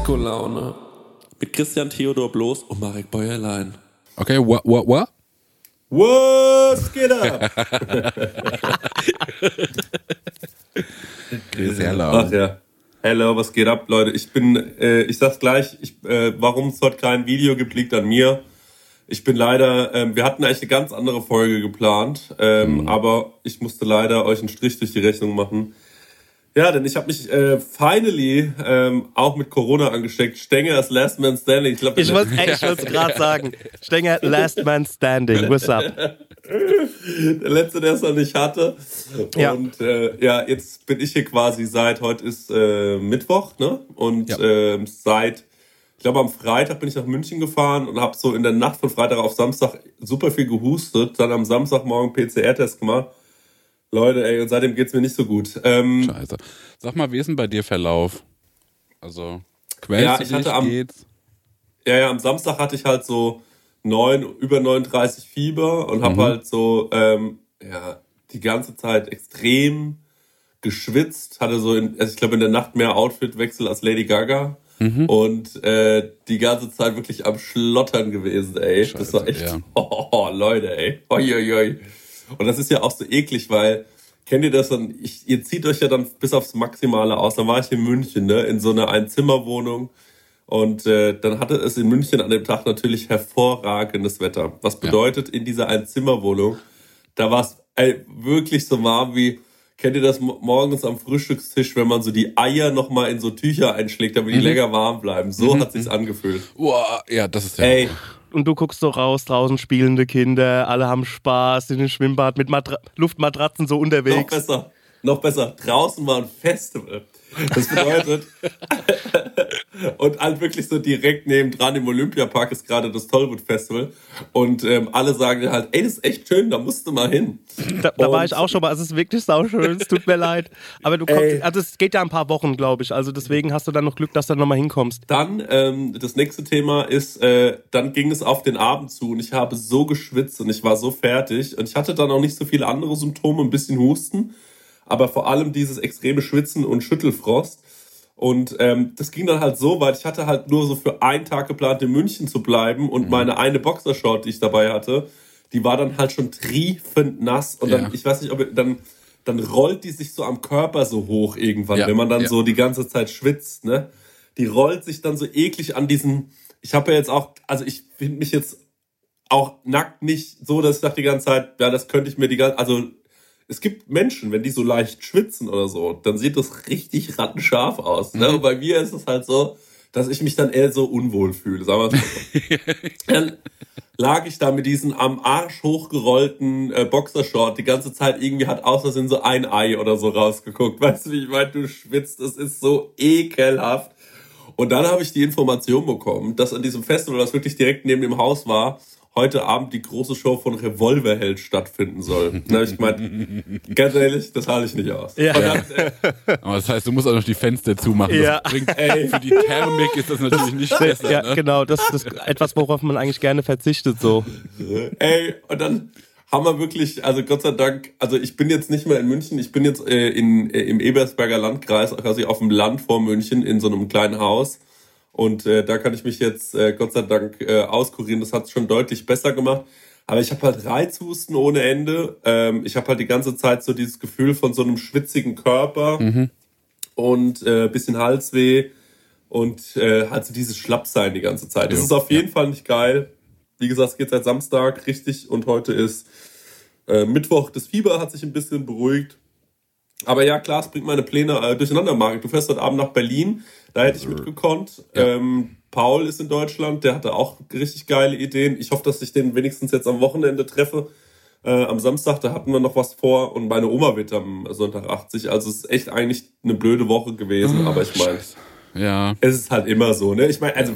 Disco-Laune. Mit Christian Theodor Bloß und Marek Bäuerlein. Okay, what? Was geht ab? Sehr laut. Ach ja. Hello, was geht ab, Leute? Ich sag's gleich, warum es heute kein Video gibt, liegt an mir. Ich bin leider, wir hatten eigentlich eine ganz andere Folge geplant, aber ich musste leider euch einen Strich durch die Rechnung machen. Ja, denn ich habe mich finally auch mit Corona angesteckt. Stenger ist Last Man Standing. Ich wollte es gerade sagen. Stenger, Last Man Standing. What's up? Der Letzte, der es noch nicht hatte. Ja. Und jetzt bin ich hier quasi heute ist Mittwoch, ne? Und seit, ich glaube am Freitag bin ich nach München gefahren und habe so in der Nacht von Freitag auf Samstag super viel gehustet. Dann am Samstagmorgen PCR-Test gemacht. Leute, ey, und seitdem geht's mir nicht so gut. Scheiße. Sag mal, wie ist denn bei dir Verlauf? Also, quälst du dich, geht's? Ja, am Samstag hatte ich halt so über 39 Fieber und habe halt so, die ganze Zeit extrem geschwitzt. Hatte so, ich glaube in der Nacht mehr Outfitwechsel als Lady Gaga. Und die ganze Zeit wirklich am Schlottern gewesen, ey. Scheiße, das war echt, Leute, ey. Oi. Und das ist ja auch so eklig, weil, kennt ihr das dann, ihr zieht euch ja dann bis aufs Maximale aus. Dann war ich in München, ne, in so einer Einzimmerwohnung. Und dann hatte es in München an dem Tag natürlich hervorragendes Wetter. Was bedeutet, in dieser Einzimmerwohnung, da war es wirklich so warm wie, kennt ihr das morgens am Frühstückstisch, wenn man so die Eier nochmal in so Tücher einschlägt, damit die länger warm bleiben. So hat sich's angefühlt. Boah, ja, das ist ja... Ey. Und du guckst so raus, draußen spielende Kinder, alle haben Spaß in den Schwimmbad mit Luftmatratzen so unterwegs. Noch besser, draußen war ein Festival. Das bedeutet, und halt wirklich so direkt nebendran im Olympiapark ist gerade das Tollwood Festival. Und alle sagen halt, ey, das ist echt schön, da musst du mal hin. Da war ich auch schon mal, es ist wirklich sauschön, es tut mir leid. Aber du kommst, also es geht ja ein paar Wochen, glaube ich. Also deswegen hast du dann noch Glück, dass du nochmal hinkommst. Dann, das nächste Thema ist, dann ging es auf den Abend zu und ich habe so geschwitzt und ich war so fertig. Und ich hatte dann auch nicht so viele andere Symptome, ein bisschen Husten. Aber vor allem dieses extreme Schwitzen und Schüttelfrost. Und das ging dann halt so weit, ich hatte halt nur so für einen Tag geplant, in München zu bleiben. Und meine eine Boxershort, die ich dabei hatte, die war dann halt schon triefend nass. Und dann, ich weiß nicht, dann rollt die sich so am Körper so hoch irgendwann, wenn man dann so die ganze Zeit schwitzt, ne? Die rollt sich dann so eklig an diesen, ich habe ja jetzt auch, also ich finde mich jetzt auch nackt nicht so, dass ich dachte die ganze Zeit, ja, das könnte ich mir es gibt Menschen, wenn die so leicht schwitzen oder so, dann sieht das richtig rattenscharf aus. Ne? Und bei mir ist es halt so, dass ich mich dann eher so unwohl fühle. Sagen wir mal so. Dann lag ich da mit diesen am Arsch hochgerollten Boxershort die ganze Zeit, irgendwie hat aus Versehen so ein Ei oder so rausgeguckt. Weißt du, wie ich meine, du schwitzt, das ist so ekelhaft. Und dann habe ich die Information bekommen, dass an diesem Festival, das wirklich direkt neben dem Haus war, heute Abend die große Show von Revolverheld stattfinden soll. Na, ich meine, ganz ehrlich, das halte ich nicht aus. Ja. Aber das heißt, du musst auch noch die Fenster zumachen. Ja. Das bringt, für die Thermik ist das natürlich nicht besser. Ja, ne? Genau, das ist etwas, worauf man eigentlich gerne verzichtet. So. Ey, und dann haben wir wirklich, also Gott sei Dank, also ich bin jetzt nicht mehr in München, ich bin jetzt im Ebersberger Landkreis, quasi auf dem Land vor München in so einem kleinen Haus. Und da kann ich mich jetzt Gott sei Dank auskurieren. Das hat es schon deutlich besser gemacht. Aber ich habe halt Reizhusten ohne Ende. Ich habe halt die ganze Zeit so dieses Gefühl von so einem schwitzigen Körper und bisschen Halsweh und halt so dieses Schlappsein die ganze Zeit. Das ist auf jeden Fall nicht geil. Wie gesagt, es geht seit Samstag richtig und heute ist Mittwoch. Das Fieber hat sich ein bisschen beruhigt. Aber ja, klar, es bringt meine Pläne durcheinander, Marek. Du fährst heute Abend nach Berlin. Da hätte ich mitgekonnt. Ja. Paul ist in Deutschland, der hatte auch richtig geile Ideen. Ich hoffe, dass ich den wenigstens jetzt am Wochenende treffe. Am Samstag, da hatten wir noch was vor und meine Oma wird am Sonntag 80. Also es ist echt eigentlich eine blöde Woche gewesen, aber ich meine, es ist halt immer so, ne? Ich meine, also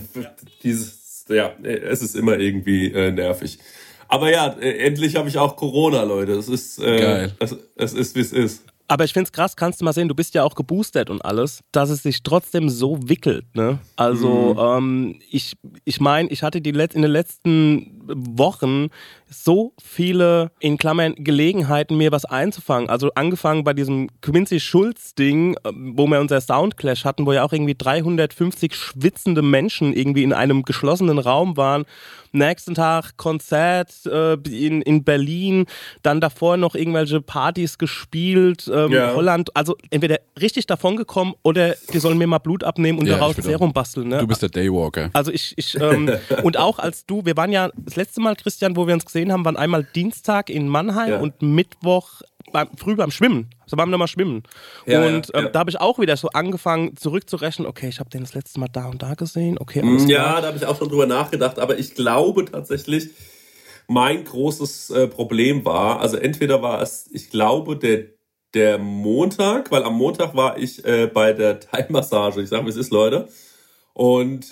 es ist immer irgendwie nervig. Aber ja, endlich habe ich auch Corona, Leute. Es ist geil. Es ist, wie es ist. Aber ich finde es krass, kannst du mal sehen, du bist ja auch geboostert und alles, dass es sich trotzdem so wickelt, ne? Also ich meine, ich hatte in den letzten Wochen so viele, in Klammern, Gelegenheiten, mir was einzufangen. Also angefangen bei diesem Quincy Schulz-Ding, wo wir unser Soundclash hatten, wo ja auch irgendwie 350 schwitzende Menschen irgendwie in einem geschlossenen Raum waren. Nächsten Tag Konzert in Berlin, dann davor noch irgendwelche Partys gespielt, Holland. Also entweder richtig davon gekommen oder die sollen mir mal Blut abnehmen und daraus Serum basteln. Ne? Du bist der Daywalker. Also und auch als wir waren ja das letzte Mal, Christian, wo wir uns gesehen haben, waren einmal Dienstag in Mannheim und Mittwoch früh beim Schwimmen. So waren wir nochmal schwimmen. Da habe ich auch wieder so angefangen zurückzurechnen, okay, ich habe den das letzte Mal da und da gesehen. Okay, alles klar. Da habe ich auch schon drüber nachgedacht, aber ich glaube tatsächlich, mein großes Problem war, also entweder war es, ich glaube, der Montag, weil am Montag war ich bei der Thai-Massage. Ich sage, wie es ist, Leute. Und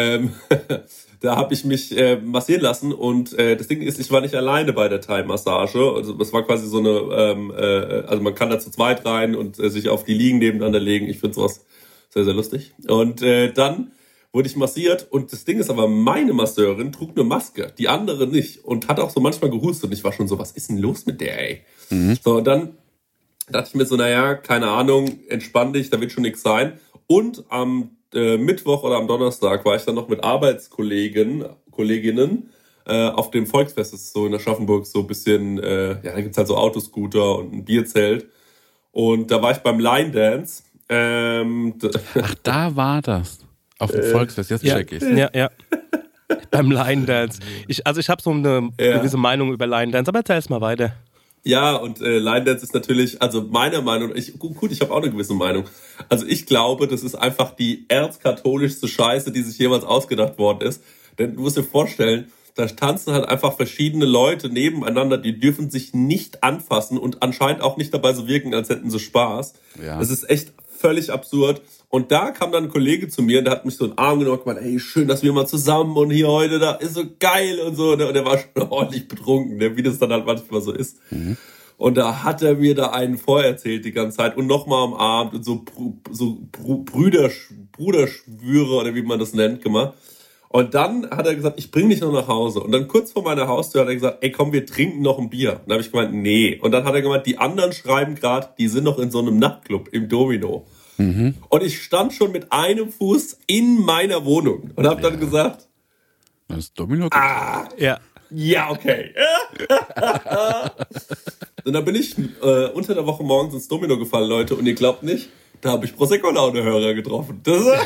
da habe ich mich massieren lassen und das Ding ist, ich war nicht alleine bei der Thai-Massage. Also das war quasi so eine, also man kann da zu zweit rein und sich auf die Liegen nebeneinander legen. Ich finde sowas sehr, sehr lustig. Und dann wurde ich massiert und das Ding ist aber, meine Masseurin trug eine Maske, die andere nicht und hat auch so manchmal gehustet und ich war schon so, was ist denn los mit der, ey? So, und dann dachte ich mir so, naja, keine Ahnung, entspann dich, da wird schon nichts sein. Und am Mittwoch oder am Donnerstag war ich dann noch mit Kolleginnen auf dem Volksfest, das ist so in Aschaffenburg so ein bisschen, da gibt's halt so Autoscooter und ein Bierzelt. Und da war ich beim Line Dance. Ach, da war das. Auf dem Volksfest, jetzt check ich's. Ja. Beim Line Dance. Ich habe so eine gewisse Meinung über Line Dance, aber erzähl's mal weiter. Ja, und Line Dance ist natürlich, also meiner Meinung, ich habe auch eine gewisse Meinung. Also ich glaube, das ist einfach die erzkatholischste Scheiße, die sich jemals ausgedacht worden ist. Denn du musst dir vorstellen, da tanzen halt einfach verschiedene Leute nebeneinander, die dürfen sich nicht anfassen und anscheinend auch nicht dabei so wirken, als hätten sie Spaß. Ja. Das ist echt völlig absurd. Und da kam dann ein Kollege zu mir und der hat mich so in den Arm genommen und gemeint, hey, schön, dass wir mal zusammen und hier heute, da ist so geil und so. Und der war schon ordentlich betrunken, wie das dann halt manchmal so ist. Mhm. Und da hat er mir da einen vorerzählt die ganze Zeit und nochmal am Abend und so Bruderschwüre oder wie man das nennt gemacht. Und dann hat er gesagt, ich bring dich noch nach Hause. Und dann kurz vor meiner Haustür hat er gesagt, ey komm, wir trinken noch ein Bier. Und dann habe ich gemeint, nee. Und dann hat er gemeint, die anderen schreiben gerade, die sind noch in so einem Nachtclub im Domino. Mhm. Und ich stand schon mit einem Fuß in meiner Wohnung und habe dann gesagt, das ist Domino. Ja, okay. Und dann bin ich unter der Woche morgens ins Domino gefallen, Leute, und ihr glaubt nicht, da habe ich Prosecco-Laune-Hörer getroffen.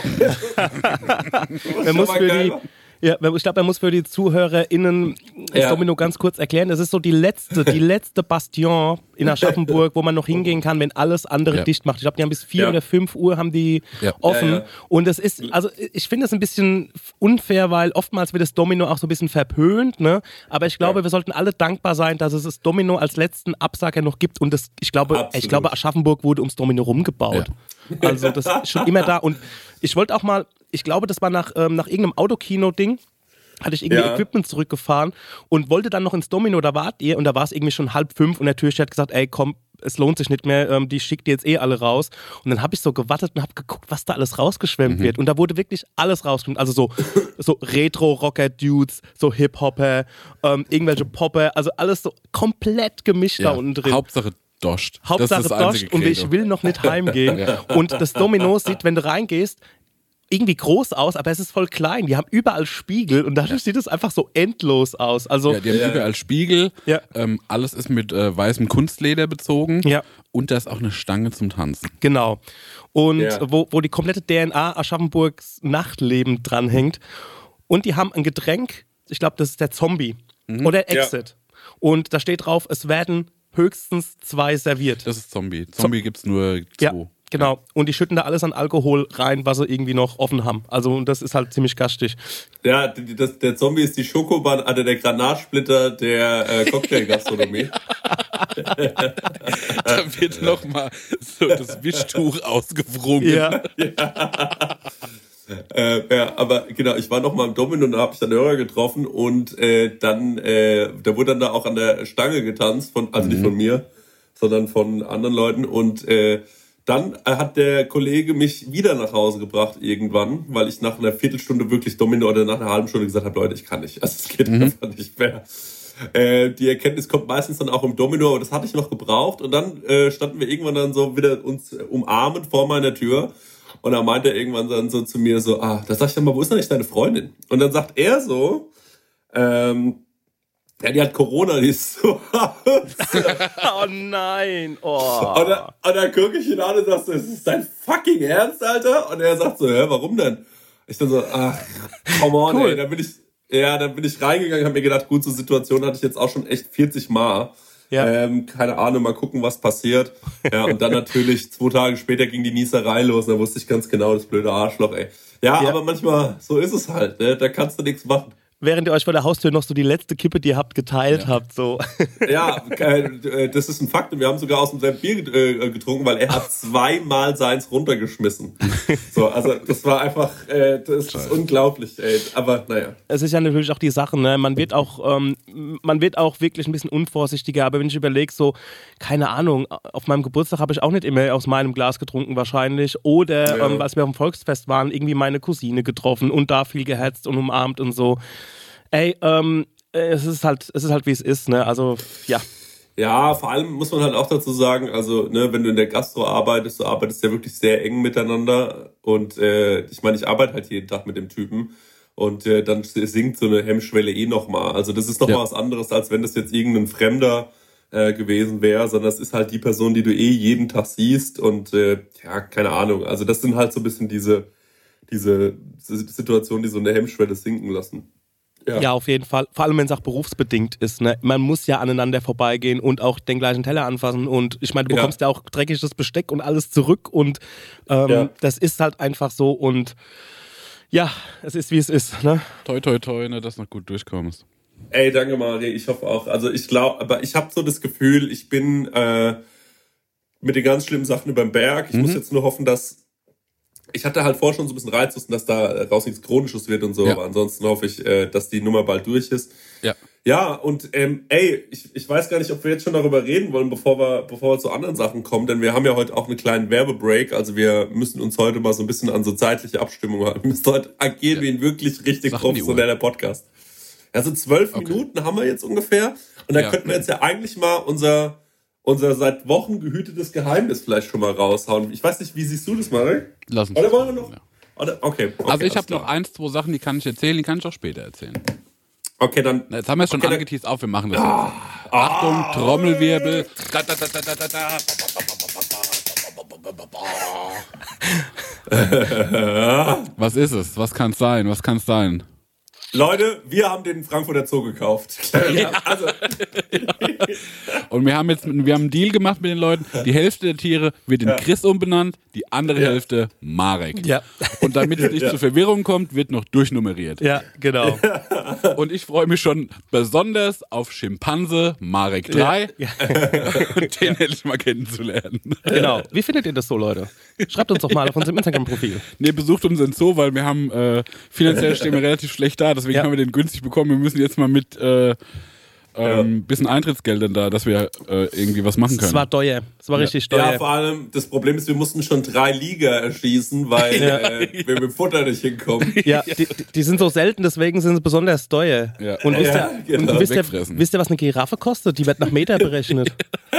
Ich glaube, man muss für die ZuhörerInnen das Domino ganz kurz erklären. Es ist so die letzte Bastion in Aschaffenburg, wo man noch hingehen kann, wenn alles andere dicht macht. Ich glaube, die haben bis 4 oder 5 Uhr haben die offen. Ja. Und es ist, also ich finde das ein bisschen unfair, weil oftmals wird das Domino auch so ein bisschen verpönt, ne? Aber ich glaube, wir sollten alle dankbar sein, dass es das Domino als letzten Absager noch gibt. Und ich glaube, Aschaffenburg wurde ums Domino rumgebaut. Ja. Also das ist schon immer da. Und ich wollte auch mal, ich glaube, das war nach irgendeinem Autokino-Ding, hatte ich irgendwie Equipment zurückgefahren und wollte dann noch ins Domino, da wart ihr und da war es irgendwie schon 4:30 und der Türsteher hat gesagt, ey komm, es lohnt sich nicht mehr, die schickt ihr jetzt alle raus. Und dann habe ich so gewartet und habe geguckt, was da alles rausgeschwemmt wird. Und da wurde wirklich alles rausgeschwemmt. Also so Retro-Rocker-Dudes, so Hip-Hopper, irgendwelche Popper, also alles so komplett gemischt da unten drin. Hauptsache Doscht. Hauptsache Doscht und ich will noch nicht heimgehen. Und das Domino sieht, wenn du reingehst, irgendwie groß aus, aber es ist voll klein. Die haben überall Spiegel und dadurch sieht es einfach so endlos aus. Also, die haben überall Spiegel. Ja. Alles ist mit weißem Kunstleder bezogen. Ja. Und da ist auch eine Stange zum Tanzen. Genau. Und wo die komplette DNA Aschaffenburgs Nachtleben dranhängt. Und die haben ein Getränk, ich glaube, das ist der Zombie oder Exit. Und da steht drauf, es werden höchstens 2 serviert. Das ist Zombie. Zombie gibt es nur 2. Ja. Genau, und die schütten da alles an Alkohol rein, was sie irgendwie noch offen haben. Also das ist halt ziemlich gastig. Ja, der Zombie ist die Schokobahn, also der Granatsplitter der Cocktailgastronomie. Da wird nochmal so das Wischtuch ausgewrungen. Ja. Aber genau, ich war noch mal im Domino und da habe ich dann Hörer getroffen und da wurde dann da auch an der Stange getanzt, also nicht von mir, sondern von anderen Leuten und dann hat der Kollege mich wieder nach Hause gebracht irgendwann, weil ich nach einer Viertelstunde wirklich Domino oder nach einer halben Stunde gesagt habe, Leute, ich kann nicht. Also es geht einfach nicht mehr. Die Erkenntnis kommt meistens dann auch im Domino, aber das hatte ich noch gebraucht. Und dann standen wir irgendwann dann so wieder uns umarmend vor meiner Tür. Und da meinte er irgendwann dann so zu mir so, da sag ich dann mal, wo ist denn eigentlich deine Freundin? Und dann sagt er so, ja, die hat Corona, die ist so oh nein, oh. Und dann gucke ich ihn an und sag so, ist das dein fucking Ernst, Alter? Und er sagt so, warum denn? Ich dann so, come on, cool. Ey. Dann bin ich reingegangen, habe mir gedacht, gut, so Situation hatte ich jetzt auch schon echt 40 Mal. Ja. Keine Ahnung, mal gucken, was passiert. Ja, und dann natürlich 2 Tage später ging die Nieserei los. Da wusste ich ganz genau, das blöde Arschloch, ey. Ja, aber manchmal, so ist es halt, ne? Da kannst du nichts machen. Während ihr euch vor der Haustür noch so die letzte Kippe, die ihr habt, geteilt habt. So. Ja, das ist ein Fakt. Und wir haben sogar aus dem selben Bier getrunken, weil er hat 2-mal seins runtergeschmissen. So, also das war einfach, das ist unglaublich, ey. Aber naja. Es ist ja natürlich auch die Sache, ne? Man wird auch wirklich ein bisschen unvorsichtiger. Aber wenn ich überlege, so, keine Ahnung, auf meinem Geburtstag habe ich auch nicht immer aus meinem Glas getrunken wahrscheinlich. Oder als wir auf dem Volksfest waren, irgendwie meine Cousine getroffen und da viel gehetzt und umarmt und so. Ey, es ist halt wie es ist, ne? Also, ja. Ja, vor allem muss man halt auch dazu sagen, also, ne, wenn du in der Gastro arbeitest, du arbeitest ja wirklich sehr eng miteinander und ich meine, ich arbeite halt jeden Tag mit dem Typen und dann sinkt so eine Hemmschwelle nochmal. Also das ist nochmal was anderes, als wenn das jetzt irgendein Fremder gewesen wäre, sondern das ist halt die Person, die du jeden Tag siehst und keine Ahnung. Also das sind halt so ein bisschen diese Situationen, die so eine Hemmschwelle sinken lassen. Ja, auf jeden Fall. Vor allem, wenn es auch berufsbedingt ist. Ne? Man muss ja aneinander vorbeigehen und auch den gleichen Teller anfassen. Und ich meine, du bekommst ja auch dreckiges Besteck und alles zurück. Und das ist halt einfach so. Und ja, es ist, wie es ist. Ne? Toi, toi, toi, ne, dass du noch gut durchkommst. Ey, danke, Mari. Ich hoffe auch. Also ich glaube, aber ich habe so das Gefühl, ich bin mit den ganz schlimmen Sachen über den Berg. Ich muss jetzt nur hoffen, dass ich hatte halt vorher schon so ein bisschen Reizhusten, dass da raus nichts Chronisches wird und so, aber ansonsten hoffe ich, dass die Nummer bald durch ist. Ja, und ich weiß gar nicht, ob wir jetzt schon darüber reden wollen, bevor wir zu anderen Sachen kommen, denn wir haben ja heute auch einen kleinen Werbebreak, also wir müssen uns heute mal so ein bisschen an so zeitliche Abstimmung halten. Wir müssen heute agieren wie ein wirklich richtig professioneller Podcast. Also 12 Minuten haben wir jetzt ungefähr und dann könnten wir jetzt ja eigentlich mal unser seit Wochen gehütetes Geheimnis vielleicht schon mal raushauen. Ich weiß nicht, wie siehst du das, Marek? Lass uns. Oder wollen wir noch? Ja. Okay, also ich habe noch 1, 2 Sachen, die kann ich erzählen, die kann ich auch später erzählen. Okay, dann. Jetzt haben wir es schon angeteased auf, wir machen das jetzt. Achtung, Trommelwirbel. Was ist es? Was kann es sein? Leute, wir haben den Frankfurter Zoo gekauft. Also. Und wir haben einen Deal gemacht mit den Leuten. Die Hälfte der Tiere wird in Chris umbenannt, die andere Hälfte Marek. Ja. Und damit es nicht zu Verwirrung kommt, wird noch durchnummeriert. Ja, genau. Und ich freue mich schon besonders auf Schimpanse Marek 3. Ja. Und den hätte ich mal kennenzulernen. Genau. Wie findet ihr das so, Leute? Schreibt uns doch mal auf unserem Instagram-Profil. Nee, besucht unseren Zoo, weil wir haben finanziell stehen wir relativ schlecht da. Deswegen haben wir den günstig bekommen. Wir müssen jetzt mal mit bisschen Eintrittsgeldern da, dass wir irgendwie was machen können. Es war teuer. Es war richtig teuer. Ja, vor allem, das Problem ist, wir mussten schon 3 Liga erschießen, weil wir mit dem Futter nicht hinkommen. Ja, die sind so selten, deswegen sind sie besonders teuer. Ja. Und wisst ihr, was eine Giraffe kostet? Die wird nach Meter berechnet.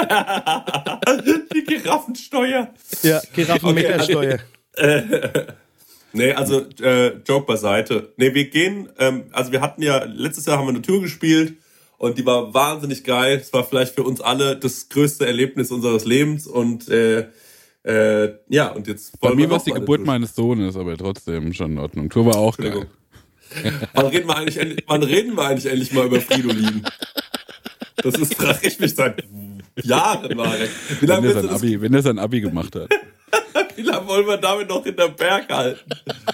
Die Giraffensteuer. Ja, Giraffenmetersteuer. Nee, also Joke beiseite. Nee, wir gehen, also wir hatten ja, letztes Jahr haben wir eine Tour gespielt und die war wahnsinnig geil. Es war vielleicht für uns alle das größte Erlebnis unseres Lebens und ja, und jetzt bei mir war es die Geburt meines Sohnes, aber trotzdem schon in Ordnung. Tour war auch geil. Wann reden wir eigentlich endlich mal über Fridolin? Das frage ich mich seit Jahren, Marek. Wenn er sein Abi gemacht hat. Wie lange wollen wir damit noch in der Berg halten?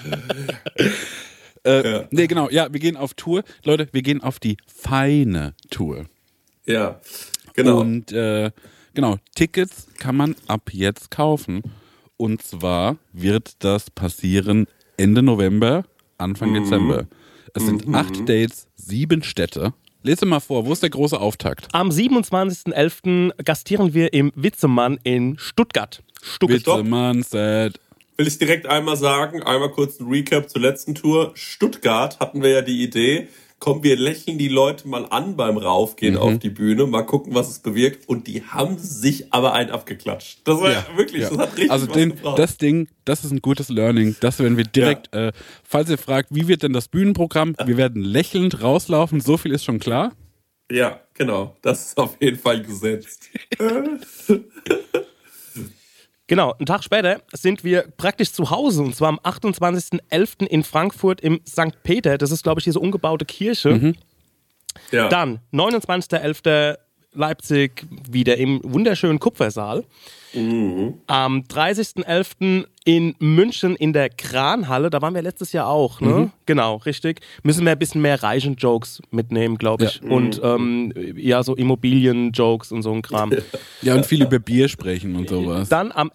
Nee, genau. Ja, wir gehen auf Tour. Leute, wir gehen auf die feine Tour. Ja, genau. Und genau, Tickets kann man ab jetzt kaufen. Und zwar wird das passieren Ende November, Anfang Dezember. Es sind 8 Dates, 7 Städte. Lese mal vor, wo ist der große Auftakt? Am 27.11. gastieren wir im Witzemann in Stuttgart. Witzemann-Set. Will ich direkt einmal sagen, einmal kurz ein Recap zur letzten Tour. Stuttgart hatten wir ja die Idee, komm, wir lächeln die Leute mal an beim Raufgehen auf die Bühne, mal gucken, was es bewirkt. Und die haben sich aber einen abgeklatscht. Das war wirklich, das hat richtig also was gebracht. Das ist ein gutes Learning. Das werden wir direkt, falls ihr fragt, wie wird denn das Bühnenprogramm? Wir werden lächelnd rauslaufen, so viel ist schon klar. Ja, genau. Das ist auf jeden Fall gesetzt. Genau, einen Tag später sind wir praktisch zu Hause, und zwar am 28.11. in Frankfurt im St. Peter. Das ist, glaube ich, diese umgebaute Kirche. Ja. Dann 29.11. Leipzig wieder im wunderschönen Kupfersaal. Am 30.11. in München in der Kranhalle, da waren wir letztes Jahr auch, ne? Genau, richtig. Müssen wir ein bisschen mehr Reichen-Jokes mitnehmen, glaube ich. Ja. Und so Immobilien-Jokes und so ein Kram. Ja, und viel über Bier sprechen und sowas. Dann am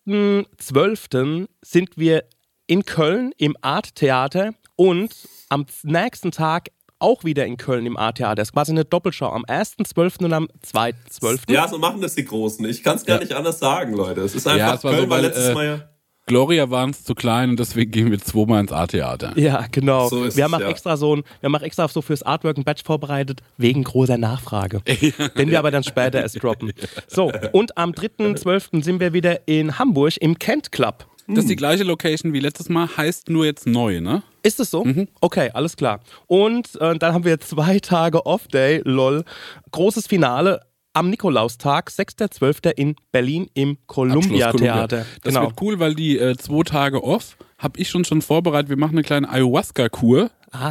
1.12. sind wir in Köln im Art-Theater und am nächsten Tag auch wieder in Köln im Art-Theater. Das ist quasi eine Doppelschau. Am 1.12. und am 2.12. Ja, so machen das die Großen. Ich kann es gar nicht anders sagen, Leute. Es ist einfach, es war Köln so, war weil, letztes Mal ja... Gloria waren es zu klein und deswegen gehen wir zweimal ins Art-Theater. Ja, genau. So ist wir haben es, auch extra so fürs Artwork ein Badge vorbereitet, wegen großer Nachfrage. Den wir aber dann später erst droppen. So, und am 3.12. sind wir wieder in Hamburg im Kent Club. Das ist die gleiche Location wie letztes Mal, heißt nur jetzt neu, ne? Ist es so? Okay, alles klar. Und dann haben wir 2 Tage Off-Day, lol. Großes Finale am Nikolaustag, 6.12. in Berlin im Columbia-Theater. Das wird cool, weil die 2 Tage off habe ich schon vorbereitet. Wir machen eine kleine Ayahuasca-Kur.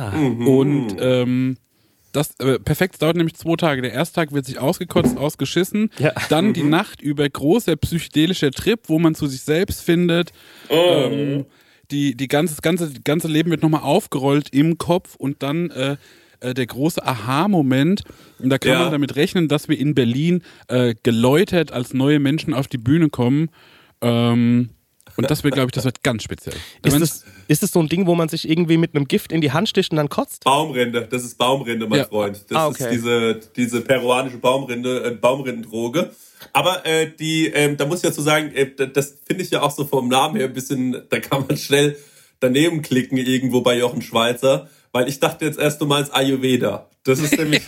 Und das perfekt, dauert nämlich 2 Tage. Der erste Tag wird sich ausgekotzt, ausgeschissen. Ja. Dann die Nacht über großer psychedelischer Trip, wo man zu sich selbst findet. Die ganze Leben wird nochmal aufgerollt im Kopf und dann der große Aha-Moment. Und da kann man damit rechnen, dass wir in Berlin geläutert als neue Menschen auf die Bühne kommen. Und das wird, glaube ich, das wird ganz speziell. Ist das so ein Ding, wo man sich irgendwie mit einem Gift in die Hand sticht und dann kotzt? Baumrinde, das ist Baumrinde, mein Freund. Das ist diese peruanische Baumrindendroge. Aber da muss ich dazu sagen, das finde ich ja auch so vom Namen her ein bisschen, da kann man schnell daneben klicken irgendwo bei Jochen Schweizer, weil ich dachte jetzt erst, du meinst Ayurveda. Das ist nämlich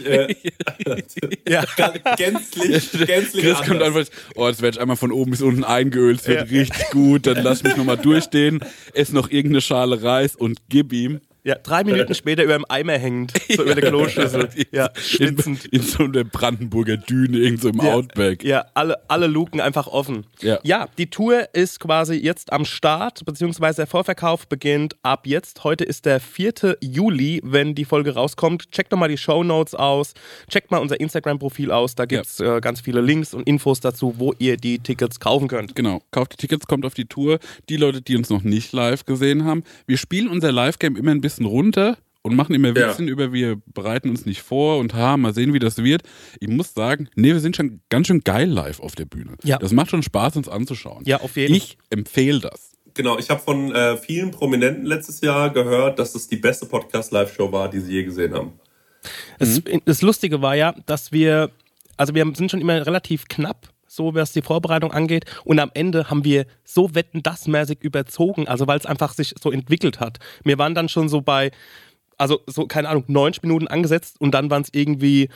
gänzlich Chris kommt einfach, jetzt werde ich einmal von oben bis unten eingeölt, es wird richtig gut, dann lass mich nochmal durchstehen, ess noch irgendeine Schale Reis und gib ihm. Ja, 3 Minuten später über dem Eimer hängend, so über der Kloschüssel. Ja, schwitzend. In so einer Brandenburger Düne, irgendwo im Outback. Ja, alle Luken einfach offen. Ja, die Tour ist quasi jetzt am Start, beziehungsweise der Vorverkauf beginnt ab jetzt. Heute ist der 4. Juli, wenn die Folge rauskommt. Checkt doch mal die Shownotes aus, checkt mal unser Instagram-Profil aus, da gibt es ganz viele Links und Infos dazu, wo ihr die Tickets kaufen könnt. Genau, kauft die Tickets, kommt auf die Tour. Die Leute, die uns noch nicht live gesehen haben, wir spielen unser Live-Game immer ein bisschen runter und machen immer Witzchen über, wir bereiten uns nicht vor und mal sehen, wie das wird. Ich muss sagen, wir sind schon ganz schön geil live auf der Bühne. Ja. Das macht schon Spaß, uns anzuschauen. Ja, auf jeden Fall. Ich empfehle das. Genau, ich habe von vielen Prominenten letztes Jahr gehört, dass es die beste Podcast-Live-Show war, die sie je gesehen haben. Das Lustige war ja, dass wir sind schon immer relativ knapp, so was die Vorbereitung angeht. Und am Ende haben wir so Wetten-das-mäßig überzogen, also weil es einfach sich so entwickelt hat. Wir waren dann schon so bei, keine Ahnung, 90 Minuten angesetzt und dann waren es irgendwie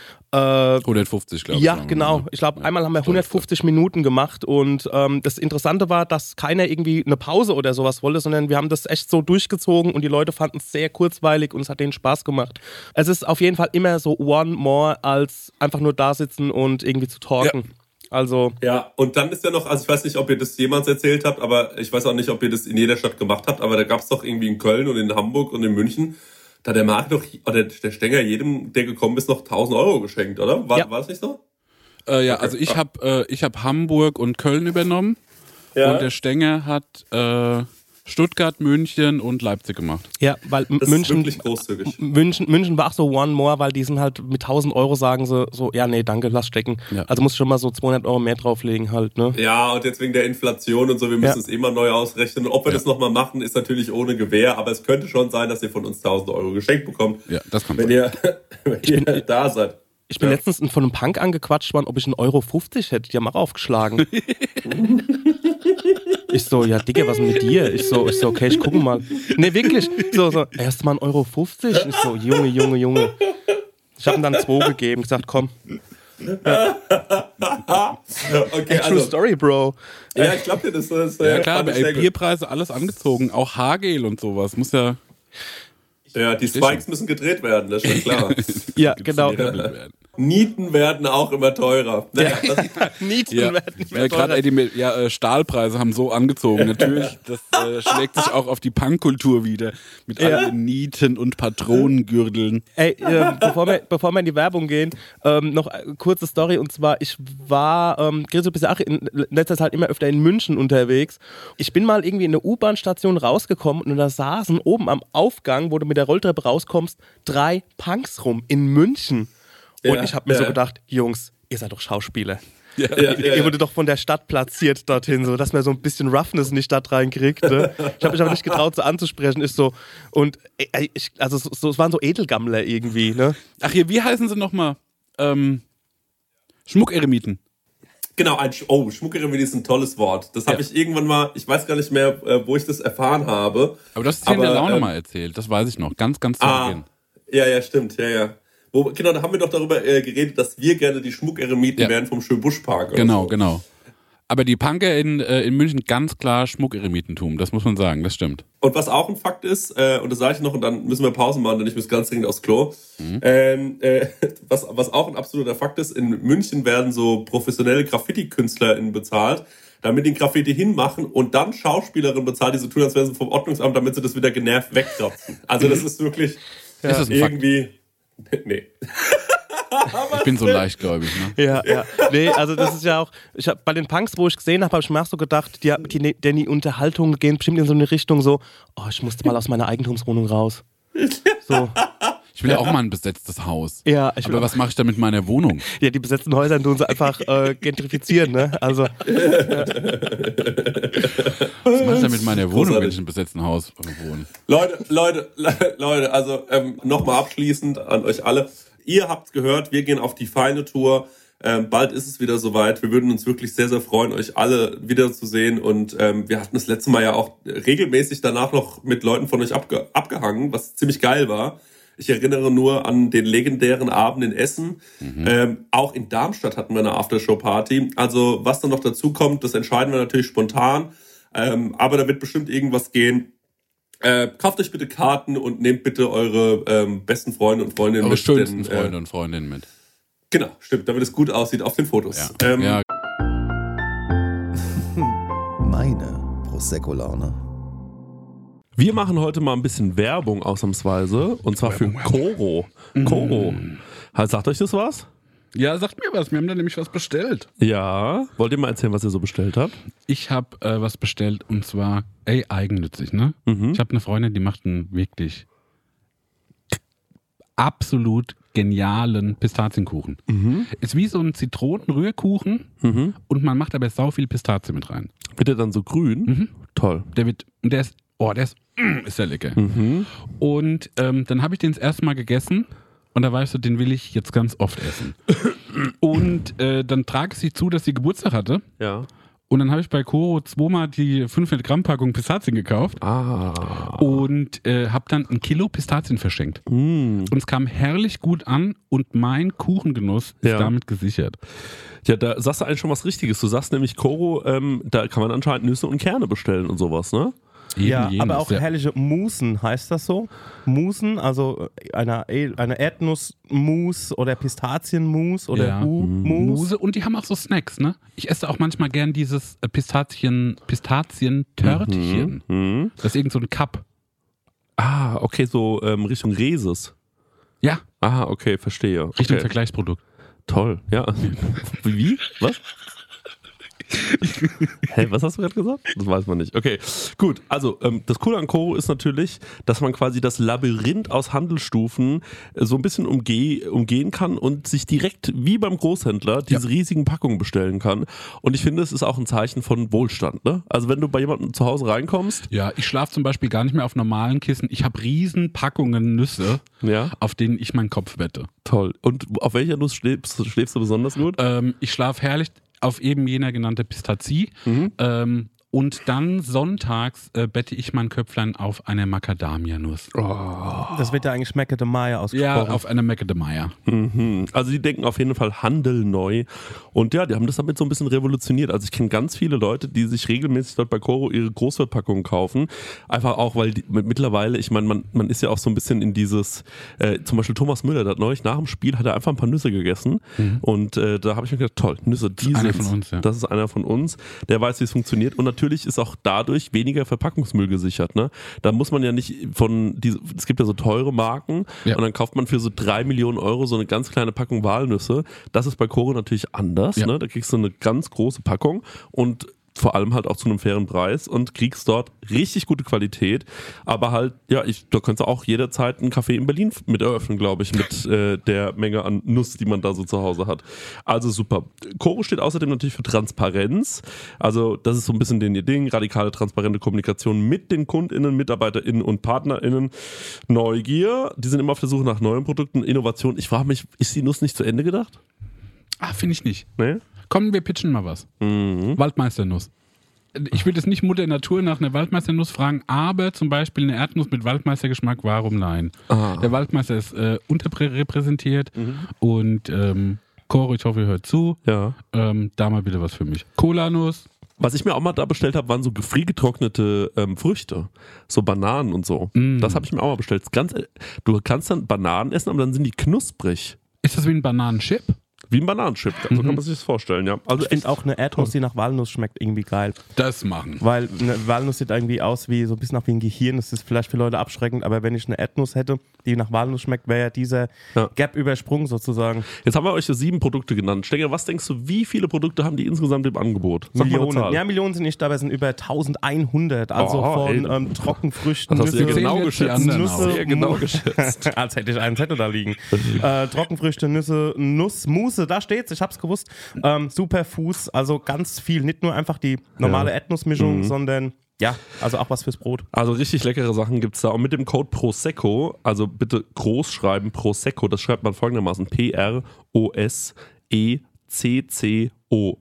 150, glaube ich. Ja, genau. Ich glaube, einmal haben wir 150 Minuten gemacht und das Interessante war, dass keiner irgendwie eine Pause oder sowas wollte, sondern wir haben das echt so durchgezogen und die Leute fanden es sehr kurzweilig und es hat denen Spaß gemacht. Es ist auf jeden Fall immer so one more, als einfach nur da sitzen und irgendwie zu talken. Ja. Also. Ja, und dann ist ja noch, also ich weiß nicht, ob ihr das jemals erzählt habt, aber ich weiß auch nicht, ob ihr das in jeder Stadt gemacht habt, aber da gab es doch irgendwie in Köln und in Hamburg und in München, da der Marc noch, oder der Stenger jedem, der gekommen ist, noch 1.000 Euro geschenkt, oder? War das nicht so? Ja, also ich hab Hamburg und Köln übernommen und der Stenger hat Stuttgart, München und Leipzig gemacht. Ja, weil das München, ist wirklich großzügig. München war auch so one more, weil die sind halt mit 1.000 Euro sagen sie so, ja, nee, danke, lass stecken. Ja. Also musst du schon mal so 200 Euro mehr drauflegen halt, ne? Ja, und jetzt wegen der Inflation und so, wir müssen es immer neu ausrechnen. Und ob wir das nochmal machen, ist natürlich ohne Gewähr, aber es könnte schon sein, dass ihr von uns 1.000 Euro geschenkt bekommt. Ja, das kann wenn ihr da seid. Ich bin letztens von einem Punk angequatscht worden, ob ich 1,50 Euro hätte. Die haben auch aufgeschlagen. Ich so, ja Digga, was mit dir? Ich so, okay, ich gucke mal. Nee, wirklich. So, erst mal 1,50 Euro. Ich so, Junge. Ich habe ihm dann 2 gegeben, gesagt, komm. Ja. Okay, True Story, Bro. Ja, ich glaube dir, das ist Ja klar, aber sehr gut. Bierpreise, alles angezogen. Auch Haargel und sowas. Muss ja... Ja, die Spikes müssen gedreht werden, das ist schon klar. Ja, genau. Nieten werden auch immer teurer. Naja, Nieten werden nicht mehr Gerade die Stahlpreise haben so angezogen. Natürlich, das schlägt sich auch auf die Punkkultur wieder. Mit allen Nieten und Patronengürteln. Ey, bevor wir in die Werbung gehen, noch eine kurze Story. Und zwar, ich war in letzter Zeit immer öfter in München unterwegs. Ich bin mal irgendwie in eine U-Bahn-Station rausgekommen und da saßen oben am Aufgang, wo du mit der Rolltreppe rauskommst, 3 Punks rum in München. Und ich habe mir so gedacht, Jungs, ihr seid doch Schauspieler. Ihr wurde doch von der Stadt platziert dorthin, so dass man so ein bisschen Roughness nicht da reinkriegt. Ne? Ich habe mich aber nicht getraut, so anzusprechen. Ist so, und es waren so Edelgammler irgendwie. Ne? Ach hier, wie heißen sie nochmal? Schmuckeremiten. Genau, Schmuckeremiten ist ein tolles Wort. Das habe ich irgendwann mal, ich weiß gar nicht mehr, wo ich das erfahren habe. Aber das ist hier in der Laune mal erzählt, das weiß ich noch. Ganz zu Beginn. Ja, stimmt, ja. Genau, da haben wir doch darüber geredet, dass wir gerne die Schmuckeremiten wären vom Schönbuschpark. Genau. Aber die Punker in München ganz klar Schmuckeremitentum, das muss man sagen, das stimmt. Und was auch ein Fakt ist, und das sage ich noch, und dann müssen wir Pause machen, denn ich muss ganz dringend aufs Klo. Was auch ein absoluter Fakt ist, in München werden so professionelle Graffiti-KünstlerInnen bezahlt, damit die Graffiti hinmachen und dann Schauspielerinnen bezahlt, die so tun, als wären sie vom Ordnungsamt, damit sie das wieder genervt wegkratzen. Also das ist wirklich Ist das ein irgendwie... Nee. Ich bin so leichtgläubig, ne? Ja. Nee, also das ist ja auch, bei den Punks, wo ich gesehen habe ich mir auch so gedacht, die Unterhaltungen gehen bestimmt in so eine Richtung so, ich musste mal aus meiner Eigentumswohnung raus. So. Ich will ja auch mal ein besetztes Haus. Ja, aber was mache ich da mit meiner Wohnung? Ja, die besetzten Häuser tun sie einfach gentrifizieren, ne? Also. Was mache ich da mit meiner Wohnung, wenn ich in einem besetzten Haus wohne? Leute, also nochmal abschließend an euch alle. Ihr habt's gehört, wir gehen auf die feine Tour. Bald ist es wieder soweit. Wir würden uns wirklich sehr, sehr freuen, euch alle wiederzusehen. Und wir hatten das letzte Mal ja auch regelmäßig danach noch mit Leuten von euch abgehangen, was ziemlich geil war. Ich erinnere nur an den legendären Abend in Essen. Auch in Darmstadt hatten wir eine Aftershow-Party. Also was dann noch dazu kommt, das entscheiden wir natürlich spontan. Aber da wird bestimmt irgendwas gehen. Kauft euch bitte Karten und nehmt bitte eure besten Freunde und Freundinnen mit. Eure denn, schönsten Freunde und Freundinnen mit. Genau, stimmt, damit es gut aussieht auf den Fotos. Ja. Meine Prosecco-Laune. Wir machen heute mal ein bisschen Werbung ausnahmsweise, und zwar für Koro. Koro. Sagt euch das was? Ja, sagt mir was. Wir haben da nämlich was bestellt. Ja. Wollt ihr mal erzählen, was ihr so bestellt habt? Ich habe was bestellt, und zwar, eigennützig, ne? Ich habe eine Freundin, die macht einen wirklich absolut genialen Pistazienkuchen. Ist wie so ein Zitronenrührkuchen und man macht aber sau viel Pistazie mit rein. Wird der dann so grün? Toll. Der ist sehr lecker. Und dann habe ich den das erste Mal gegessen und da war ich so, den will ich jetzt ganz oft essen. Und dann trage ich sie zu, dass sie Geburtstag hatte. Ja. Und dann habe ich bei Koro 2-mal die 500 Gramm Packung Pistazien gekauft und habe dann 1 Kilo Pistazien verschenkt. Und es kam herrlich gut an und mein Kuchengenuss ist damit gesichert. Ja, da sagst du eigentlich schon was Richtiges. Du sagst nämlich, Koro, da kann man anscheinend Nüsse und Kerne bestellen und sowas, ne? Aber auch herrliche Musen, heißt das so? Musen, also eine Erdnussmus oder Pistazienmus oder Mousse. Und die haben auch so Snacks, ne? Ich esse auch manchmal gern dieses Pistazientörtchen. Das ist irgend so ein Cup. Ah, okay, so Richtung Reeses. Ja. Ah, okay, verstehe. Richtung Okay. Vergleichsprodukt. Toll, ja. Wie? Was? Hä, was hast du gerade gesagt? Das weiß man nicht. Okay, gut. Also, das Coole an Koro ist natürlich, dass man quasi das Labyrinth aus Handelsstufen so ein bisschen umgehen kann und sich direkt wie beim Großhändler diese riesigen Packungen bestellen kann. Und ich finde, es ist auch ein Zeichen von Wohlstand. Ne? Also, wenn du bei jemandem zu Hause reinkommst. Ja, ich schlafe zum Beispiel gar nicht mehr auf normalen Kissen. Ich habe riesen Packungen Nüsse, auf denen ich meinen Kopf wette. Toll. Und auf welcher Nuss schläfst du besonders gut? Ich schlafe herrlich auf eben jener genannte Pistazie. Und dann sonntags bette ich mein Köpflein auf eine Macadamia-Nuss. Das wird ja eigentlich Macadamia ausgesprochen. Ja, auf eine Macadamia. Also die denken auf jeden Fall Handel neu. Und ja, die haben das damit so ein bisschen revolutioniert. Also ich kenne ganz viele Leute, die sich regelmäßig dort bei Koro ihre Großverpackungen kaufen. Einfach auch, weil mittlerweile, ich meine, man ist ja auch so ein bisschen in dieses, zum Beispiel Thomas Müller, der hat neulich nach dem Spiel, hat er einfach ein paar Nüsse gegessen. Und da habe ich mir gedacht, toll, Nüsse, die Einer sind, von uns, ja. Das ist einer von uns, der weiß, wie es funktioniert. Und natürlich ist auch dadurch weniger Verpackungsmüll gesichert. Ne? Da muss man ja nicht es gibt ja so teure Marken und dann kauft man für so 3 Millionen Euro so eine ganz kleine Packung Walnüsse. Das ist bei Koro natürlich anders. Ja. Ne? Da kriegst du eine ganz große Packung und vor allem halt auch zu einem fairen Preis und kriegst dort richtig gute Qualität. Aber halt, ja, da könntest du auch jederzeit einen Café in Berlin mit eröffnen, glaube ich, mit der Menge an Nuss, die man da so zu Hause hat. Also super. Koro steht außerdem natürlich für Transparenz. Also das ist so ein bisschen ihr Ding. Radikale, transparente Kommunikation mit den KundInnen, MitarbeiterInnen und PartnerInnen. Neugier. Die sind immer auf der Suche nach neuen Produkten. Innovation. Ich frage mich, ist die Nuss nicht zu Ende gedacht? Finde ich nicht. Nee? Komm, wir pitchen mal was. Waldmeisternuss. Ich würde jetzt nicht Mutter Natur nach einer Waldmeisternuss fragen, aber zum Beispiel eine Erdnuss mit Waldmeistergeschmack, warum nein? Der Waldmeister ist unterrepräsentiert und Koro, ich hoffe, ihr hört zu. Ja. Da mal bitte was für mich. Cola-Nuss. Was ich mir auch mal da bestellt habe, waren so gefriergetrocknete Früchte. So Bananen und so. Das habe ich mir auch mal bestellt. Du kannst dann Bananen essen, aber dann sind die knusprig. Ist das wie ein Bananenchip? Wie ein Bananenchip, so kann man sich das vorstellen, ja. Also ich finde auch eine Erdnuss, die nach Walnuss schmeckt, irgendwie geil. Das machen. Weil eine Walnuss sieht irgendwie aus wie so ein bisschen nach wie ein Gehirn. Das ist vielleicht für Leute abschreckend, aber wenn ich eine Erdnuss hätte, die nach Walnuss schmeckt, wäre ja dieser Gap übersprungen sozusagen. Jetzt haben wir euch so 7 Produkte genannt. Stenger, was denkst du, wie viele Produkte haben die insgesamt im Angebot? Sag Millionen. Mal eine Zahl. Ja, Millionen sind nicht da, aber es sind über 1100. Also von Trockenfrüchten. Das hast du ja genau geschätzt. Nüsse, sehr genau geschätzt. Als hätte ich einen Zettel da liegen. Trockenfrüchte, Nüsse, Nussmusse, da steht's, ich hab's gewusst. Superfuß, also ganz viel. Nicht nur einfach die normale Erdnussmischung, sondern ja, also auch was fürs Brot. Also richtig leckere Sachen gibt's da. Und mit dem Code Prosecco, also bitte groß schreiben, Prosecco, das schreibt man folgendermaßen: P-R-O-S-E-C-C-O.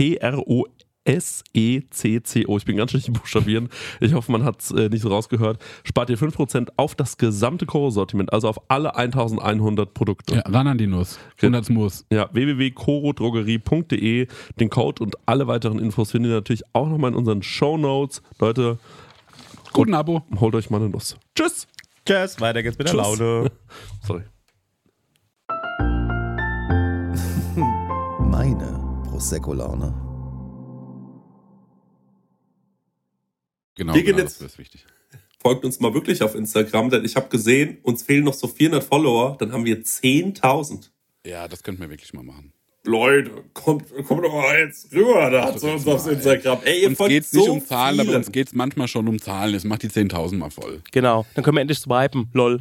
P-R-O-S-E-C-C-O. Ich bin ganz schlecht im Buchstabieren. Ich hoffe, man hat es nicht so rausgehört. Spart ihr 5% auf das gesamte Koro-Sortiment, also auf alle 1100 Produkte. Ja, ran an die Nuss. 100 Muss. Ja, www.korodrogerie.de. Den Code und alle weiteren Infos findet ihr natürlich auch nochmal in unseren Shownotes. Leute, guten Abo. Holt euch mal eine Nuss. Tschüss. Tschüss. Weiter geht's mit der Laune. Sorry. Meine Prosecco-Laune. Genau, Wir gehen das jetzt, ist wichtig. Folgt uns mal wirklich auf Instagram, denn ich habe gesehen, uns fehlen noch so 400 Follower, dann haben wir 10.000. Ja, das könnten wir wirklich mal machen. Leute, kommt doch mal jetzt rüber da zu uns auf Instagram. Ey, ihr uns folgt geht's so nicht um Zahlen, vielen. aber uns geht's manchmal schon um Zahlen. Es macht die 10.000 mal voll. Genau, dann können wir endlich swipen, lol.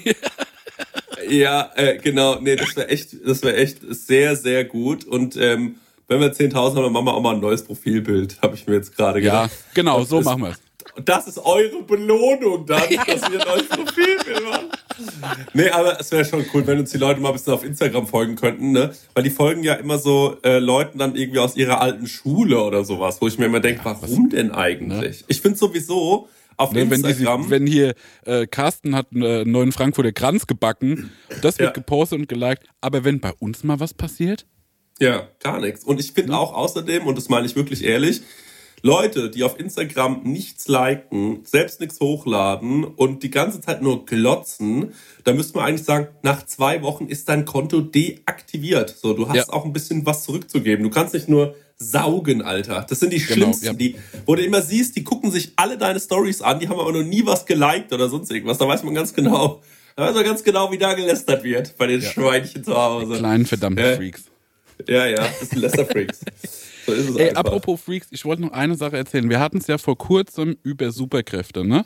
Ja, genau, nee, das wäre echt sehr, sehr gut. Und wenn wir 10.000 haben, dann machen wir auch mal ein neues Profilbild, habe ich mir jetzt gerade gedacht. Ja, genau, so machen wir es. Das ist eure Belohnung dann, dass wir ein neues Profilbild machen. Nee, aber es wäre schon cool, wenn uns die Leute mal ein bisschen auf Instagram folgen könnten, ne? Weil die folgen ja immer so Leuten dann irgendwie aus ihrer alten Schule oder sowas, wo ich mir immer denke, warum denn eigentlich? Ne? Ich finde sowieso auf Instagram... Wenn hier Carsten hat einen neuen Frankfurter Kranz gebacken, das wird gepostet und geliked, aber wenn bei uns mal was passiert... Ja, gar nichts. Und ich finde auch außerdem, und das meine ich wirklich ehrlich, Leute, die auf Instagram nichts liken, selbst nichts hochladen und die ganze Zeit nur glotzen, da müsste man eigentlich sagen, nach 2 Wochen ist dein Konto deaktiviert. So, du hast auch ein bisschen was zurückzugeben. Du kannst nicht nur saugen, Alter. Das sind die Schlimmsten, die, wo du immer siehst, die gucken sich alle deine Stories an, die haben aber noch nie was geliked oder sonst irgendwas. Da weiß man ganz genau, wie da gelästert wird bei den Schweinchen zu Hause. Die kleinen verdammten Freaks. Ja, das sind Lästerfreaks. So ist es Ey, einfach. apropos Freaks, ich wollte noch eine Sache erzählen. Wir hatten es ja vor kurzem über Superkräfte, ne?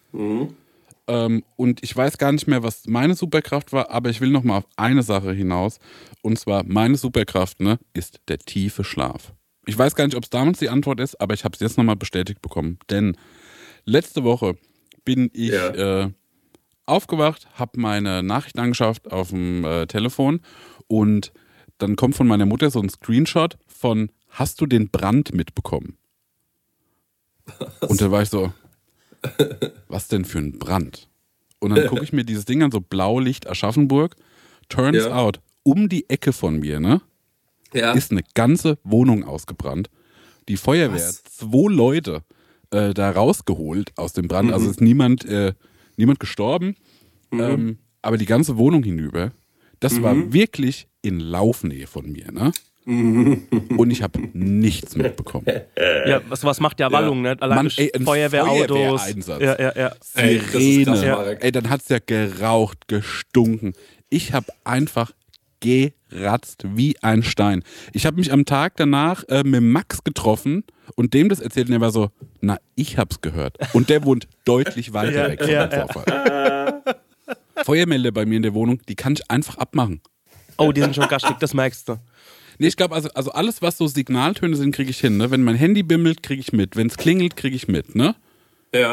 Und ich weiß gar nicht mehr, was meine Superkraft war, aber ich will noch mal auf eine Sache hinaus. Und zwar, meine Superkraft, ne, ist der tiefe Schlaf. Ich weiß gar nicht, ob es damals die Antwort ist, aber ich habe es jetzt nochmal bestätigt bekommen. Denn letzte Woche bin ich aufgewacht, habe meine Nachrichten angeschaut auf dem Telefon und dann kommt von meiner Mutter so ein Screenshot von: Hast du den Brand mitbekommen? Und da war ich so: Was denn für ein Brand? Und dann gucke ich mir dieses Ding an, so Blaulicht Aschaffenburg. Turns out, um die Ecke von mir, ne, ist eine ganze Wohnung ausgebrannt. Die Feuerwehr hat 2 Leute da rausgeholt aus dem Brand. Also ist niemand gestorben, aber die ganze Wohnung hinüber, das war wirklich in Laufnähe von mir, ne? Und ich habe nichts mitbekommen. Ja, was macht der Wallung, ne? Allein ein Feuerwehrautos. Feuerwehreinsatz. Ja. Sirene. Ey, dann hat's ja geraucht, gestunken. Ich habe einfach geratzt wie ein Stein. Ich habe mich am Tag danach mit Max getroffen und dem das erzählt und der war so: Na, ich hab's gehört. Und der wohnt deutlich weiter weg von dem Vorfall. Feuermelder bei mir in der Wohnung, die kann ich einfach abmachen. Oh, die sind schon garstig, das merkst du. Nee, ich glaube, also alles, was so Signaltöne sind, kriege ich hin. Ne? Wenn mein Handy bimmelt, kriege ich mit. Wenn es klingelt, kriege ich mit. Ne? Ja.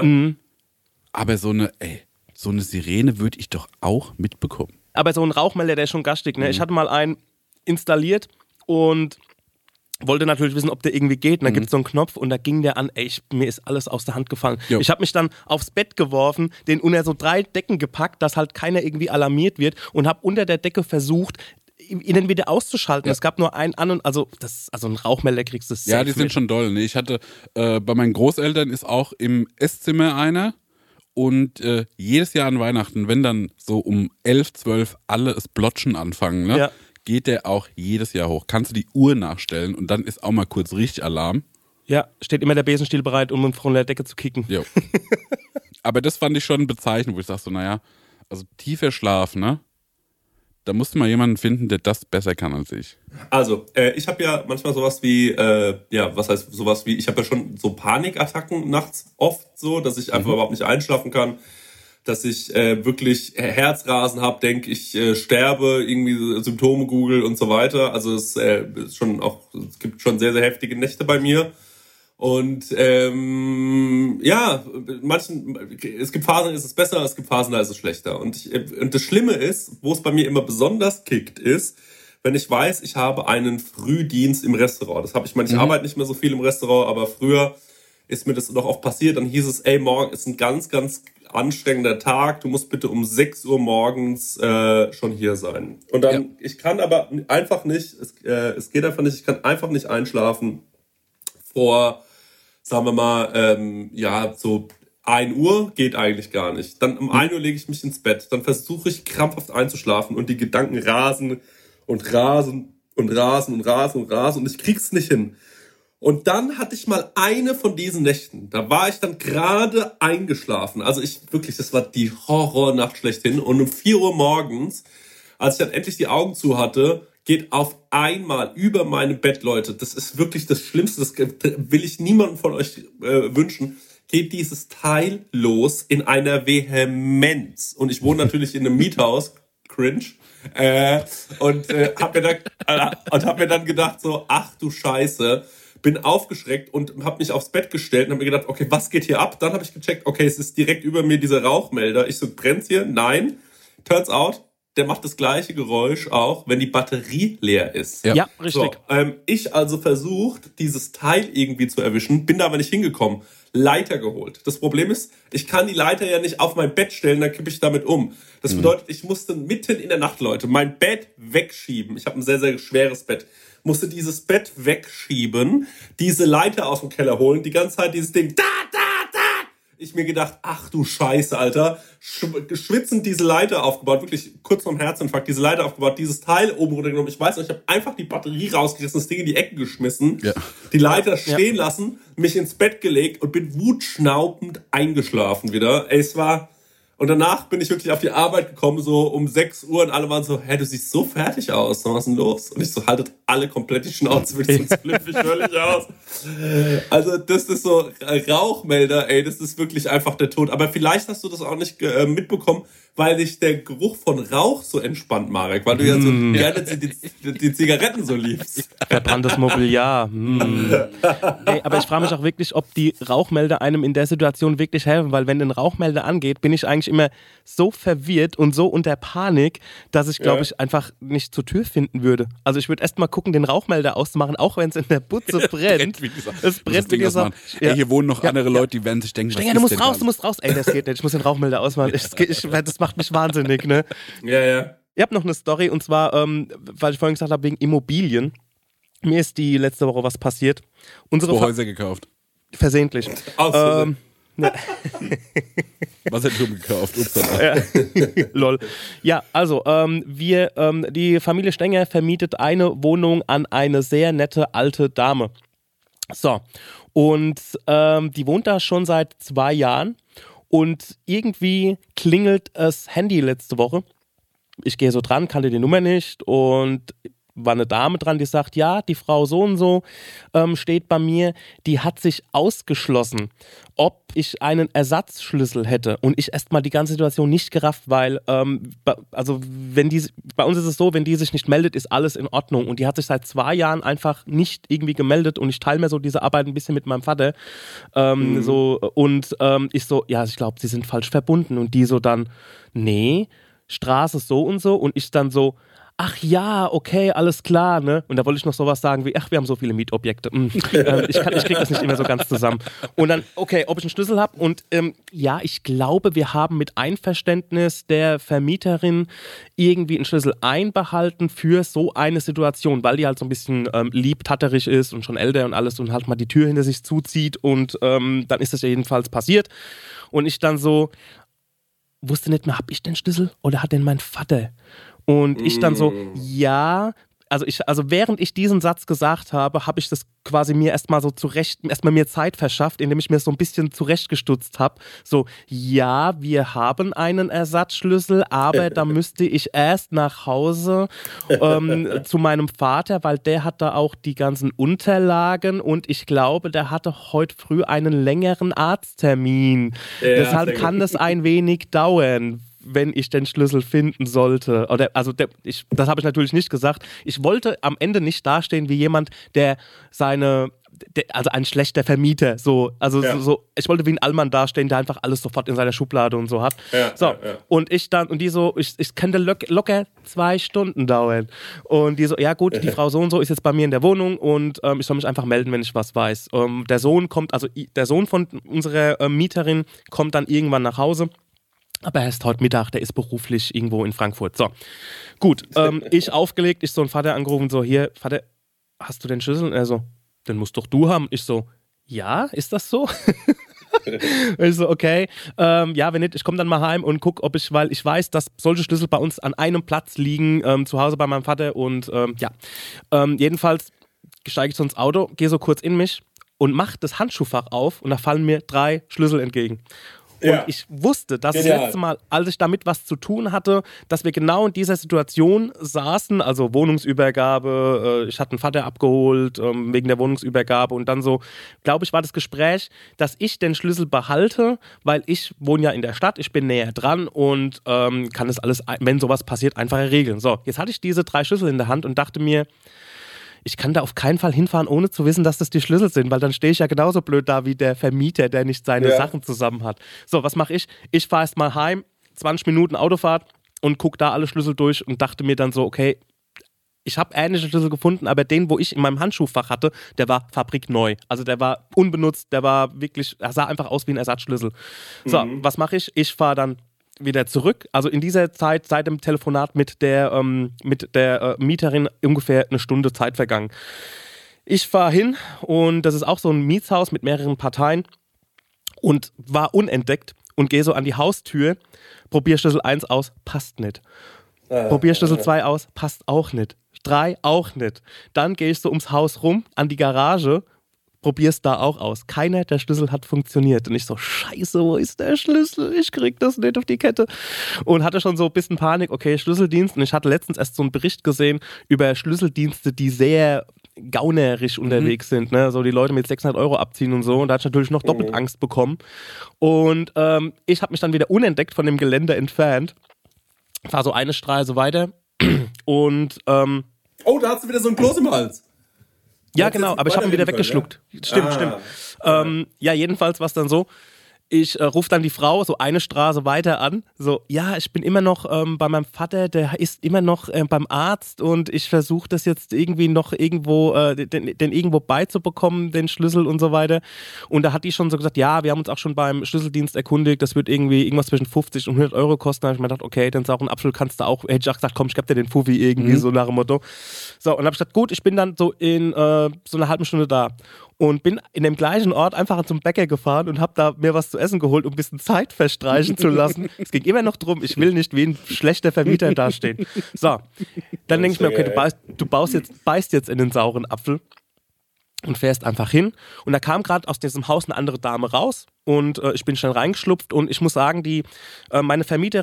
Aber so eine Sirene würde ich doch auch mitbekommen. Aber so ein Rauchmelder, der ist schon garstig, ne? Ich hatte mal einen installiert und wollte natürlich wissen, ob der irgendwie geht. Und da gibt es so einen Knopf und da ging der an. Ey, mir ist alles aus der Hand gefallen. Jo. Ich habe mich dann aufs Bett geworfen, den unter so 3 Decken gepackt, dass halt keiner irgendwie alarmiert wird und habe unter der Decke versucht, ihn wieder auszuschalten. Es gab nur einen an und also ein Rauchmelder kriegst du safe Ja, die sind mit. schon doll. Ne? Ich hatte, bei meinen Großeltern ist auch im Esszimmer einer und jedes Jahr an Weihnachten, wenn dann so um 11, 12 alle es Blotschen anfangen, ne? Geht der auch jedes Jahr hoch. Kannst du die Uhr nachstellen und dann ist auch mal kurz richtig Alarm. Ja, steht immer der Besenstiel bereit, um von der Decke zu kicken. Jo. Aber das fand ich schon bezeichnend, wo ich sag so, naja, also tiefer Schlaf, ne? Da musste mal jemanden finden, der das besser kann als ich. Also, ich habe ja manchmal sowas wie, ich habe ja schon so Panikattacken nachts oft so, dass ich einfach überhaupt nicht einschlafen kann, dass ich wirklich Herzrasen habe, denke ich sterbe, irgendwie Symptome google und so weiter. Also es gibt schon sehr, sehr heftige Nächte bei mir. Und es gibt Phasen, da ist es besser, es gibt Phasen, da ist es schlechter. Und das Schlimme ist, wo es bei mir immer besonders kickt, ist, wenn ich weiß, ich habe einen Frühdienst im Restaurant. Das habe ich ich arbeite nicht mehr so viel im Restaurant, aber früher ist mir das noch oft passiert. Dann hieß es, ey, morgen ist ein ganz, ganz anstrengender Tag. Du musst bitte um 6 Uhr morgens schon hier sein. Und dann, ich kann aber einfach nicht, es geht einfach nicht, ich kann einfach nicht einschlafen vor, sagen wir mal, so 1 Uhr geht eigentlich gar nicht. Dann um 1 Uhr lege ich mich ins Bett. Dann versuche ich krampfhaft einzuschlafen und die Gedanken rasen und rasen und rasen und rasen und rasen und ich krieg's nicht hin. Und dann hatte ich mal eine von diesen Nächten. Da war ich dann gerade eingeschlafen. Also das war die Horrornacht schlechthin. Und um 4 Uhr morgens, als ich dann endlich die Augen zu hatte, geht auf einmal über meine Bett, Leute. Das ist wirklich das Schlimmste. Das will ich niemandem von euch wünschen. Geht dieses Teil los in einer Vehemenz. Und ich wohne natürlich in einem Miethaus. Cringe. Und hab mir dann gedacht so, ach du Scheiße. Bin aufgeschreckt und habe mich aufs Bett gestellt und habe mir gedacht, okay, was geht hier ab? Dann habe ich gecheckt, okay, es ist direkt über mir dieser Rauchmelder. Ich so, brennt's hier? Nein. Turns out, der macht das gleiche Geräusch auch, wenn die Batterie leer ist. Ja, richtig. So, ich also versucht, dieses Teil irgendwie zu erwischen, bin da aber nicht hingekommen. Leiter geholt. Das Problem ist, ich kann die Leiter ja nicht auf mein Bett stellen, dann kippe ich damit um. Das bedeutet, ich musste mitten in der Nacht, Leute, mein Bett wegschieben. Ich habe ein sehr, sehr schweres Bett. Musste dieses Bett wegschieben, diese Leiter aus dem Keller holen, die ganze Zeit dieses Ding, ich mir gedacht, ach du Scheiße, Alter, schwitzend diese Leiter aufgebaut, wirklich kurz vorm Herzinfarkt, diese Leiter aufgebaut, dieses Teil oben runtergenommen, ich weiß nicht, ich habe einfach die Batterie rausgerissen, das Ding in die Ecke geschmissen, die Leiter stehen lassen, mich ins Bett gelegt und bin wutschnaubend eingeschlafen wieder. Und danach bin ich wirklich auf die Arbeit gekommen, so um 6 Uhr und alle waren so, hey, du siehst so fertig aus, was ist denn los? Und ich so, haltet alle komplett die Schnauze weg, sonst flippe ich völlig aus. Also das ist so Rauchmelder, ey, das ist wirklich einfach der Tod. Aber vielleicht hast du das auch nicht mitbekommen, weil dich der Geruch von Rauch so entspannt, Marek, weil du ja so gerne die Zigaretten so liebst. Verbranntes Mobiliar. Ey, aber ich frage mich auch wirklich, ob die Rauchmelder einem in der Situation wirklich helfen, weil wenn ein Rauchmelder angeht, bin ich eigentlich immer so verwirrt und so unter Panik, dass ich, glaube ich, einfach nicht zur Tür finden würde. Also ich würde erst mal gucken, den Rauchmelder auszumachen, auch wenn es in der Butze brennt. Es brennt, wie gesagt. Ey, hier wohnen noch andere Leute, die werden sich denken, Stenger, du musst raus. Ey, das geht nicht, ich muss den Rauchmelder ausmachen. Das macht mich wahnsinnig, ne? Ja. Ich habe noch eine Story, und zwar, weil ich vorhin gesagt habe, wegen Immobilien. Mir ist die letzte Woche was passiert. Unsere Häuser gekauft. Versehentlich. Was hat du gekauft? Ups, Lol. Ja, also, die Familie Stenger vermietet eine Wohnung an eine sehr nette alte Dame. So, und die wohnt da schon seit 2 Jahren. Und irgendwie klingelt das Handy letzte Woche. Ich gehe so dran, kannte die Nummer nicht, und war eine Dame dran, die sagt, ja, die Frau so und so steht bei mir, die hat sich ausgeschlossen, ob ich einen Ersatzschlüssel hätte. Und ich erstmal die ganze Situation nicht gerafft, weil, also bei uns ist es so, wenn die sich nicht meldet, ist alles in Ordnung. Und die hat sich seit 2 Jahren einfach nicht irgendwie gemeldet, und ich teile mir so diese Arbeit ein bisschen mit meinem Vater. Ich so, ja, ich glaube, sie sind falsch verbunden. Und die so dann, nee, Straße so und so, und ich dann so, ach ja, okay, alles klar, ne? Und da wollte ich noch sowas sagen wie, ach, wir haben so viele Mietobjekte. Ich kriege das nicht immer so ganz zusammen. Und dann, okay, ob ich einen Schlüssel habe, und ja, ich glaube, wir haben mit Einverständnis der Vermieterin irgendwie einen Schlüssel einbehalten für so eine Situation, weil die halt so ein bisschen liebtatterig ist und schon älter und alles und halt mal die Tür hinter sich zuzieht, und dann ist das ja jedenfalls passiert. Und ich dann so, wusste nicht mehr, hab ich den Schlüssel oder hat den mein Vater? Und ich dann so, ja, also während ich diesen Satz gesagt habe, habe ich das quasi mir erstmal mir Zeit verschafft, indem ich mir so ein bisschen zurechtgestutzt habe. So, ja, wir haben einen Ersatzschlüssel, aber da müsste ich erst nach Hause zu meinem Vater, weil der hat da auch die ganzen Unterlagen, und ich glaube, der hatte heute früh einen längeren Arzttermin. Ja, deshalb kann das ein wenig dauern, wenn ich den Schlüssel finden sollte. Das habe ich natürlich nicht gesagt. Ich wollte am Ende nicht dastehen wie jemand, also ein schlechter Vermieter. Ich wollte wie ein Allmann dastehen, der einfach alles sofort in seiner Schublade und so hat. Und ich könnte locker 2 Stunden dauern. Und die so, ja gut, die Frau so und so ist jetzt bei mir in der Wohnung, und ich soll mich einfach melden, wenn ich was weiß. Der Sohn von unserer Mieterin kommt dann irgendwann nach Hause. Aber erst heute Mittag, der ist beruflich irgendwo in Frankfurt. So, gut, ich aufgelegt, ich so einen Vater angerufen, so, hier, Vater, hast du den Schlüssel? Und er so, den musst doch du haben. Ich so, ja, ist das so? Ich so, okay, ja, wenn nicht, ich komme dann mal heim und guck, weil ich weiß, dass solche Schlüssel bei uns an einem Platz liegen, zu Hause bei meinem Vater, und jedenfalls steige ich so ins Auto, gehe so kurz in mich und mache das Handschuhfach auf, und da fallen mir 3 Schlüssel entgegen. Und ich wusste, dass das letzte Mal, als ich damit was zu tun hatte, dass wir genau in dieser Situation saßen, also Wohnungsübergabe, ich hatte einen Vater abgeholt wegen der Wohnungsübergabe, und dann so, glaube ich, war das Gespräch, dass ich den Schlüssel behalte, weil ich wohne ja in der Stadt, ich bin näher dran und kann das alles, wenn sowas passiert, einfach regeln. So, jetzt hatte ich diese 3 Schlüssel in der Hand und dachte mir, ich kann da auf keinen Fall hinfahren, ohne zu wissen, dass das die Schlüssel sind, weil dann stehe ich ja genauso blöd da wie der Vermieter, der nicht seine Sachen zusammen hat. So, was mache ich? Ich fahre erst mal heim, 20 Minuten Autofahrt, und gucke da alle Schlüssel durch und dachte mir dann so, okay, ich habe ähnliche Schlüssel gefunden, aber den, wo ich in meinem Handschuhfach hatte, der war fabrikneu. Also der war unbenutzt, er sah einfach aus wie ein Ersatzschlüssel. So, was mache ich? Ich fahre dann wieder zurück. Also in dieser Zeit, seit dem Telefonat mit der Mieterin, ungefähr 1 Stunde Zeit vergangen. Ich fahre hin, und das ist auch so ein Mietshaus mit mehreren Parteien, und war unentdeckt, und gehe so an die Haustür, probiere Schlüssel 1 aus, passt nicht. Probiere Schlüssel 2 aus, passt auch nicht. 3 auch nicht. Dann gehe ich so ums Haus rum, an die Garage, probier's da auch aus. Keiner der Schlüssel hat funktioniert. Und ich so, scheiße, wo ist der Schlüssel? Ich krieg das nicht auf die Kette. Und hatte schon so ein bisschen Panik, okay, Schlüsseldienst. Und ich hatte letztens erst so einen Bericht gesehen über Schlüsseldienste, die sehr gaunerisch unterwegs sind, ne? So die Leute mit 600 € abziehen und so. Und da hatte ich natürlich noch doppelt Angst bekommen. Und ich habe mich dann wieder unentdeckt von dem Gelände entfernt. War so eine Straße weiter. Und oh, da hast du wieder so ein Kloß im Hals. ja, genau, aber ich habe ihn wieder weggeschluckt. Ja? Stimmt. Ja, jedenfalls war es dann so, ich rufe dann die Frau so eine Straße weiter an, so, ja, ich bin immer noch bei meinem Vater, der ist immer noch beim Arzt und ich versuche das jetzt irgendwie noch irgendwo, den irgendwo beizubekommen, den Schlüssel und so weiter. Und da hat die schon so gesagt, ja, wir haben uns auch schon beim Schlüsseldienst erkundigt, das wird irgendwie irgendwas zwischen 50 und 100 € kosten. Da habe ich mir gedacht, okay, dann sauren Apfel kannst du auch, hätte ich auch gesagt, komm, ich geb dir den Fuffi irgendwie, so nach dem Motto. So, und dann habe ich gesagt, gut, ich bin dann so in so einer halben Stunde da. Und bin in dem gleichen Ort einfach zum Bäcker gefahren und habe da mir was zu essen geholt, um ein bisschen Zeit verstreichen zu lassen. Es ging immer noch drum, ich will nicht wie ein schlechter Vermieter dastehen. So, dann denke ich mir, okay, du beißt jetzt in den sauren Apfel und fährst einfach hin. Und da kam gerade aus diesem Haus eine andere Dame raus und ich bin schnell reingeschlupft und ich muss sagen, meine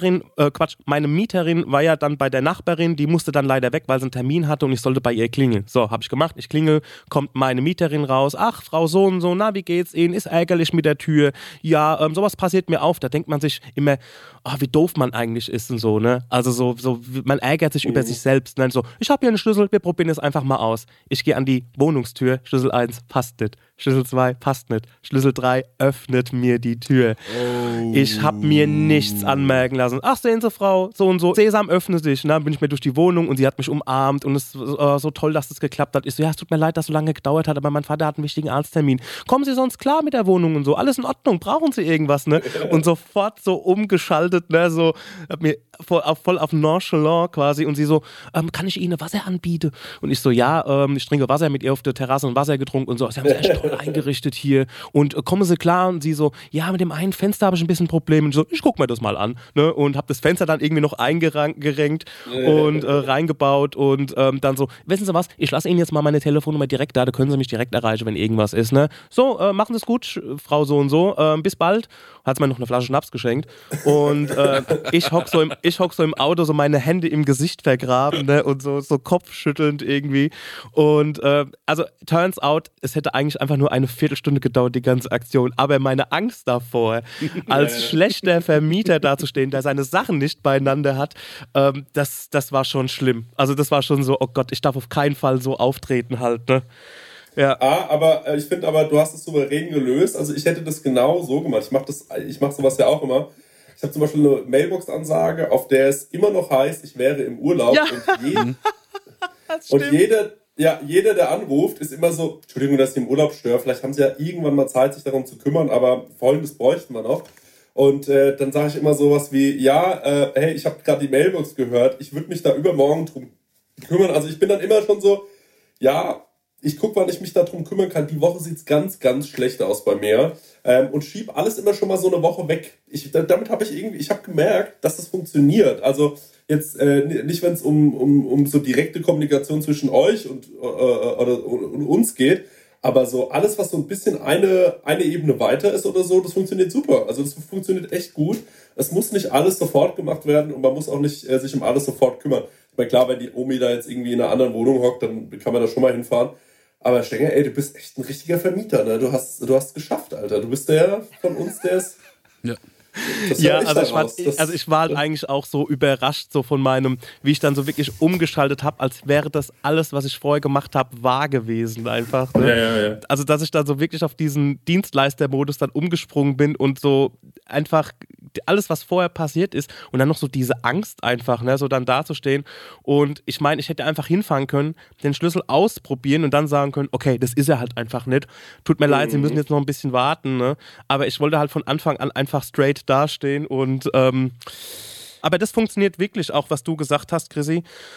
Mieterin war ja dann bei der Nachbarin, die musste dann leider weg, weil sie einen Termin hatte und ich sollte bei ihr klingeln. So, habe ich gemacht, ich klingel, kommt meine Mieterin raus, ach, Frau so und so, na, wie geht's Ihnen, ist ärgerlich mit der Tür, ja, sowas passiert mir auf, da denkt man sich immer, oh, wie doof man eigentlich ist und so, ne, also so man ärgert sich über sich selbst, ne? So, ich habe hier einen Schlüssel, wir probieren es einfach mal aus. Ich gehe an die Wohnungstür, Schlüssel 1, passt nicht. Schlüssel 2, passt nicht. Schlüssel 3, öffnet mir die Tür. Oh. Ich habe mir nichts anmerken lassen. Ach, sehen Sie, Frau, so und so. Sesam, öffne sich. Und dann bin ich mir durch die Wohnung und sie hat mich umarmt und es ist so toll, dass es geklappt hat. Ich so, ja, es tut mir leid, dass es so lange gedauert hat, aber mein Vater hat einen wichtigen Arzttermin. Kommen Sie sonst klar mit der Wohnung und so? Alles in Ordnung, brauchen Sie irgendwas, ne? Und sofort so umgeschaltet, ne? So, hab mir voll auf nonchalant quasi und sie so, kann ich Ihnen Wasser anbieten? Und ich so, ja, ich trinke Wasser mit ihr auf der Terrasse und Wasser getrunken und so. Sie haben sich echt toll eingerichtet hier und kommen Sie klar? Und sie so, ja, mit dem einen Fenster habe ich ein bisschen Probleme. Und ich so, ich guck mir das mal an, ne? Und habe das Fenster dann irgendwie noch eingerenkt und reingebaut und dann so, wissen Sie was, ich lasse Ihnen jetzt mal meine Telefonnummer direkt da können Sie mich direkt erreichen, wenn irgendwas ist, ne? So, machen Sie es gut, Frau so und so, bis bald. Hat sie mir noch eine Flasche Schnaps geschenkt und ich hock so im Auto, so meine Hände im Gesicht vergraben, ne? Und so kopfschüttelnd irgendwie und also turns out, es hätte eigentlich einfach nur eine Viertelstunde gedauert, die ganze Aktion, aber meine Angst davor, als schlechter Vermieter dazustehen, der seine Sachen nicht beieinander hat, das war schon schlimm. Also das war schon so, oh Gott, ich darf auf keinen Fall so auftreten halt, ne? Ja. Aber ich finde du hast es souverän gelöst. Also ich hätte das genau so gemacht. Ich mach sowas ja auch immer. Ich habe zum Beispiel eine Mailbox-Ansage, auf der es immer noch heißt, ich wäre im Urlaub. Ja. Und jeder, der anruft, ist immer so, Entschuldigung, dass ich im Urlaub störe. Vielleicht haben sie ja irgendwann mal Zeit, sich darum zu kümmern, aber Folgendes bräuchten wir noch. Und dann sage ich immer sowas wie, hey, ich habe gerade die Mailbox gehört, ich würde mich da übermorgen drum kümmern. Also ich bin dann immer schon so, ich gucke, wann ich mich darum kümmern kann. Die Woche sieht es ganz, ganz schlecht aus bei mir. Und schieb alles immer schon mal so eine Woche weg. Damit habe ich habe gemerkt, dass das funktioniert. Also jetzt nicht, wenn es um so direkte Kommunikation zwischen euch und uns geht, aber so alles, was so ein bisschen eine Ebene weiter ist oder so, das funktioniert super. Also das funktioniert echt gut. Es muss nicht alles sofort gemacht werden und man muss auch nicht sich um alles sofort kümmern. Ich meine, klar, wenn die Omi da jetzt irgendwie in einer anderen Wohnung hockt, dann kann man da schon mal hinfahren. Aber Stenger, ey, du bist echt ein richtiger Vermieter, ne? Du hast geschafft, Alter. Du bist der von uns, der ist... Ja. Ja, also ich war halt eigentlich auch so überrascht so von meinem, wie ich dann so wirklich umgeschaltet habe, als wäre das alles, was ich vorher gemacht habe, wahr gewesen einfach. Ne? Ja. Also dass ich dann so wirklich auf diesen Dienstleistermodus dann umgesprungen bin und so einfach alles, was vorher passiert ist und dann noch so diese Angst einfach, ne, so dann dazustehen und ich meine, ich hätte einfach hinfahren können, den Schlüssel ausprobieren und dann sagen können, okay, das ist er halt einfach nicht. Tut mir leid, Sie müssen jetzt noch ein bisschen warten, ne? Aber ich wollte halt von Anfang an einfach straight dastehen und aber das funktioniert wirklich auch, was du gesagt hast, Chrissy.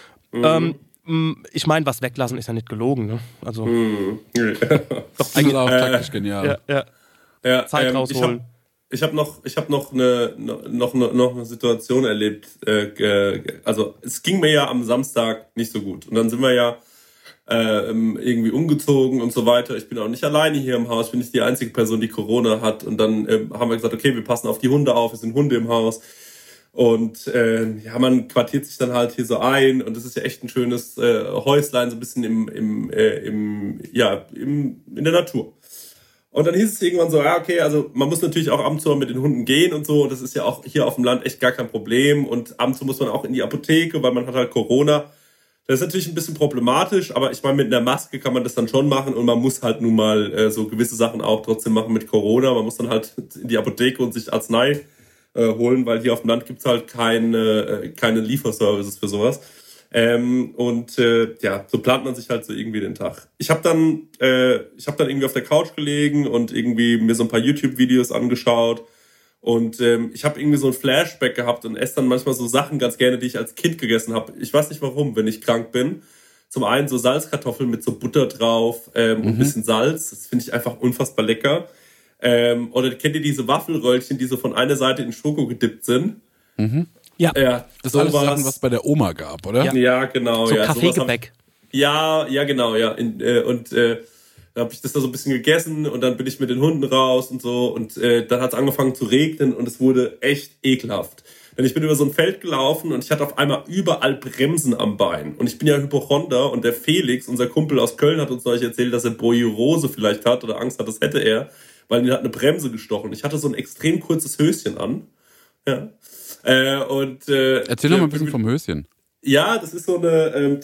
Ich meine, was weglassen ist ja nicht gelogen, ne? Also doch eigentlich auch taktisch genial. Ja. Zeit rausholen. Ich habe noch eine Situation erlebt. Also es ging mir ja am Samstag nicht so gut und dann sind wir ja irgendwie umgezogen und so weiter. Ich bin auch nicht alleine hier im Haus, bin nicht die einzige Person, die Corona hat. Und dann haben wir gesagt, okay, wir passen auf die Hunde auf, es sind Hunde im Haus. Und man quartiert sich dann halt hier so ein und das ist ja echt ein schönes Häuslein, so ein bisschen in der Natur. Und dann hieß es irgendwann so, ja okay, also man muss natürlich auch ab und zu mit den Hunden gehen und so, das ist ja auch hier auf dem Land echt gar kein Problem und ab und zu muss man auch in die Apotheke, weil man hat halt Corona. Das ist natürlich ein bisschen problematisch, aber ich meine, mit einer Maske kann man das dann schon machen und man muss halt nun mal so gewisse Sachen auch trotzdem machen mit Corona. Man muss dann halt in die Apotheke und sich Arznei holen, weil hier auf dem Land gibt's halt keine Lieferservices für sowas. So plant man sich halt so irgendwie den Tag. Ich habe dann irgendwie auf der Couch gelegen und irgendwie mir so ein paar YouTube-Videos angeschaut und ich habe irgendwie so ein Flashback gehabt und esse dann manchmal so Sachen ganz gerne, die ich als Kind gegessen habe. Ich weiß nicht warum, wenn ich krank bin. Zum einen so Salzkartoffeln mit so Butter drauf und ein bisschen Salz. Das finde ich einfach unfassbar lecker. Oder kennt ihr diese Waffelröllchen, die so von einer Seite in Schoko gedippt sind? Mhm. Ja. Das ist alles Sachen, was bei der Oma gab, oder? Ja genau. So ja, Kaffeegebäck. Ja, genau, ja. Da habe ich das da so ein bisschen gegessen und dann bin ich mit den Hunden raus und so und dann hat es angefangen zu regnen und es wurde echt ekelhaft. Denn ich bin über so ein Feld gelaufen und ich hatte auf einmal überall Bremsen am Bein. Und ich bin ja Hypochonder und der Felix, unser Kumpel aus Köln, hat uns neulich erzählt, dass er Borreliose vielleicht hat oder Angst hat, das hätte er, weil ihn hat eine Bremse gestochen. Ich hatte so ein extrem kurzes Höschen an. Ja. Erzähl doch mal ein bisschen vom Höschen. Ja, das ist so eine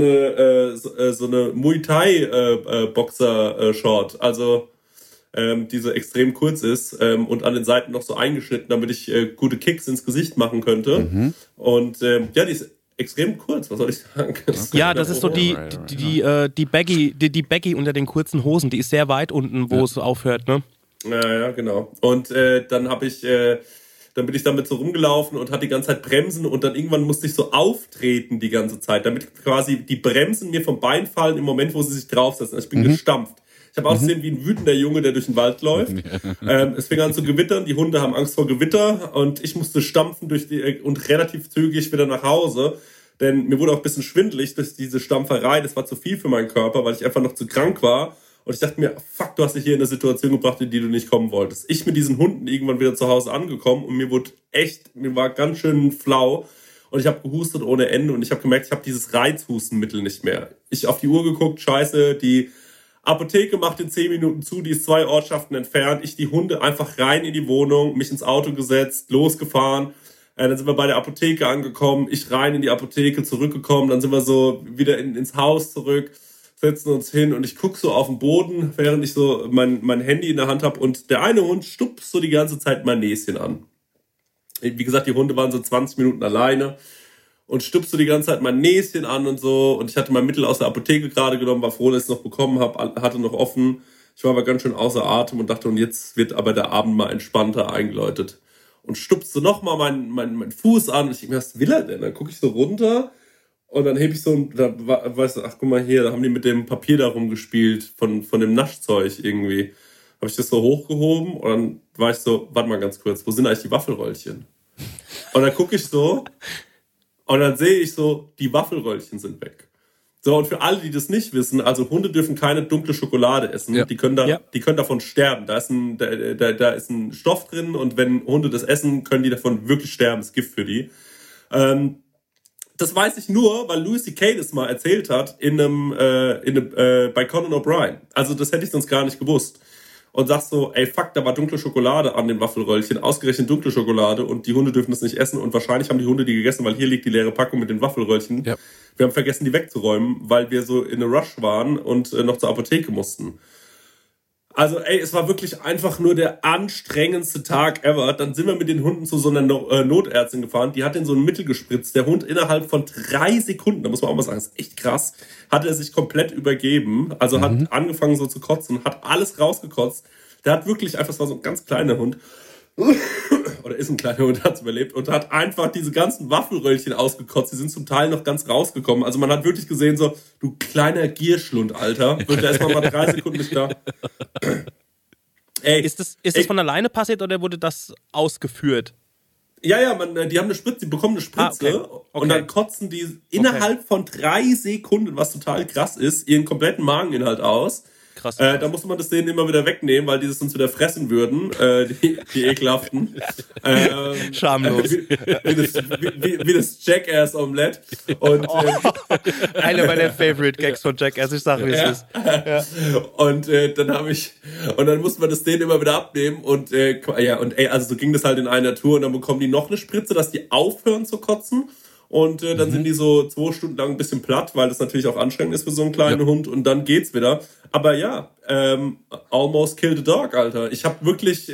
Muay Thai Boxer-Short. Also die so extrem kurz ist und an den Seiten noch so eingeschnitten, damit ich gute Kicks ins Gesicht machen könnte. Mhm. Und die ist extrem kurz, was soll ich sagen? Ja, das ist so die Baggy unter den kurzen Hosen, die ist sehr weit unten, wo es aufhört, ne? Ja, genau. Und dann bin ich damit so rumgelaufen und hatte die ganze Zeit Bremsen und dann irgendwann musste ich so auftreten die ganze Zeit, damit quasi die Bremsen mir vom Bein fallen im Moment, wo sie sich draufsetzen. Also ich bin gestampft. Ich habe ausgesehen wie ein wütender Junge, der durch den Wald läuft. Es fing an zu gewittern, die Hunde haben Angst vor Gewitter und ich musste stampfen und relativ zügig wieder nach Hause. Denn mir wurde auch ein bisschen schwindelig durch diese Stampferei. Das war zu viel für meinen Körper, weil ich einfach noch zu krank war. Und ich dachte mir, fuck, du hast dich hier in eine Situation gebracht, in die du nicht kommen wolltest. Ich mit diesen Hunden irgendwann wieder zu Hause angekommen und mir war ganz schön flau. Und ich habe gehustet ohne Ende und ich habe gemerkt, ich habe dieses Reizhustenmittel nicht mehr. Ich auf die Uhr geguckt, scheiße, die Apotheke macht in 10 Minuten zu, die ist 2 Ortschaften entfernt. Ich die Hunde einfach rein in die Wohnung, mich ins Auto gesetzt, losgefahren. Dann sind wir bei der Apotheke angekommen, ich rein in die Apotheke, zurückgekommen. Dann sind wir so wieder ins Haus zurück, setzen uns hin und ich gucke so auf den Boden, während ich so mein Handy in der Hand habe und der eine Hund stupst so die ganze Zeit mein Näschen an. Wie gesagt, die Hunde waren so 20 Minuten alleine und stupst so die ganze Zeit mein Näschen an und so und ich hatte mein Mittel aus der Apotheke gerade genommen, war froh, dass ich es noch bekommen habe, hatte noch offen. Ich war aber ganz schön außer Atem und dachte, und jetzt wird aber der Abend mal entspannter eingeläutet. Und stupst so nochmal meinen Fuß an und ich denke mir, was will er denn? Dann gucke ich so runter und dann hebe ich so, ach guck mal hier, da haben die mit dem Papier da rumgespielt, von dem Naschzeug irgendwie. Habe ich das so hochgehoben und dann war ich so, warte mal ganz kurz, wo sind eigentlich die Waffelröllchen? Und dann gucke ich so und dann sehe ich so, die Waffelröllchen sind weg. So, und für alle, die das nicht wissen, also Hunde dürfen keine dunkle Schokolade essen. Ja. Die können davon sterben. Da ist ein Stoff drin und wenn Hunde das essen, können die davon wirklich sterben. Das ist Gift für die. Das weiß ich nur, weil Louis C.K. das mal erzählt hat bei Conan O'Brien. Also das hätte ich sonst gar nicht gewusst. Und sagst so, ey fuck, da war dunkle Schokolade an dem Waffelröllchen, ausgerechnet dunkle Schokolade und die Hunde dürfen das nicht essen und wahrscheinlich haben die Hunde die gegessen, weil hier liegt die leere Packung mit den Waffelröllchen. Ja. Wir haben vergessen, die wegzuräumen, weil wir so in a Rush waren und noch zur Apotheke mussten. Also ey, es war wirklich einfach nur der anstrengendste Tag ever. Dann sind wir mit den Hunden zu so einer Notärztin gefahren, die hat in so ein Mittel gespritzt. Der Hund innerhalb von 3 Sekunden, da muss man auch mal sagen, das ist echt krass, hat er sich komplett übergeben. Also hat angefangen so zu kotzen, hat alles rausgekotzt. Der hat wirklich einfach, das war so ein ganz kleiner Hund, oder ist ein kleiner Hund, hat es überlebt und hat einfach diese ganzen Waffelröllchen ausgekotzt. Die sind zum Teil noch ganz rausgekommen. Also man hat wirklich gesehen so, du kleiner Gierschlund, Alter. Wird der erstmal mal 3 Sekunden nicht da. Ey, ist das von alleine passiert oder wurde das ausgeführt? Ja, die haben eine Spritze, die bekommen eine Spritze und dann kotzen die innerhalb von 3 Sekunden, was total krass ist, ihren kompletten Mageninhalt aus. Krass. Da musste man das denen immer wieder wegnehmen, weil die das sonst wieder fressen würden, die ekelhaften. Schamlos. Wie das Jackass-Omelett. Und, einer meiner Favorite Gags von Jackass, ich sag, wie es ist. Ja. Und dann musste man das denen immer wieder abnehmen also so ging das halt in einer Tour und dann bekommen die noch eine Spritze, dass die aufhören zu kotzen. Und dann sind die so 2 Stunden lang ein bisschen platt, weil das natürlich auch anstrengend ist für so einen kleinen Hund. Und dann geht's wieder. Aber ja, almost killed a dog, Alter. Ich habe wirklich,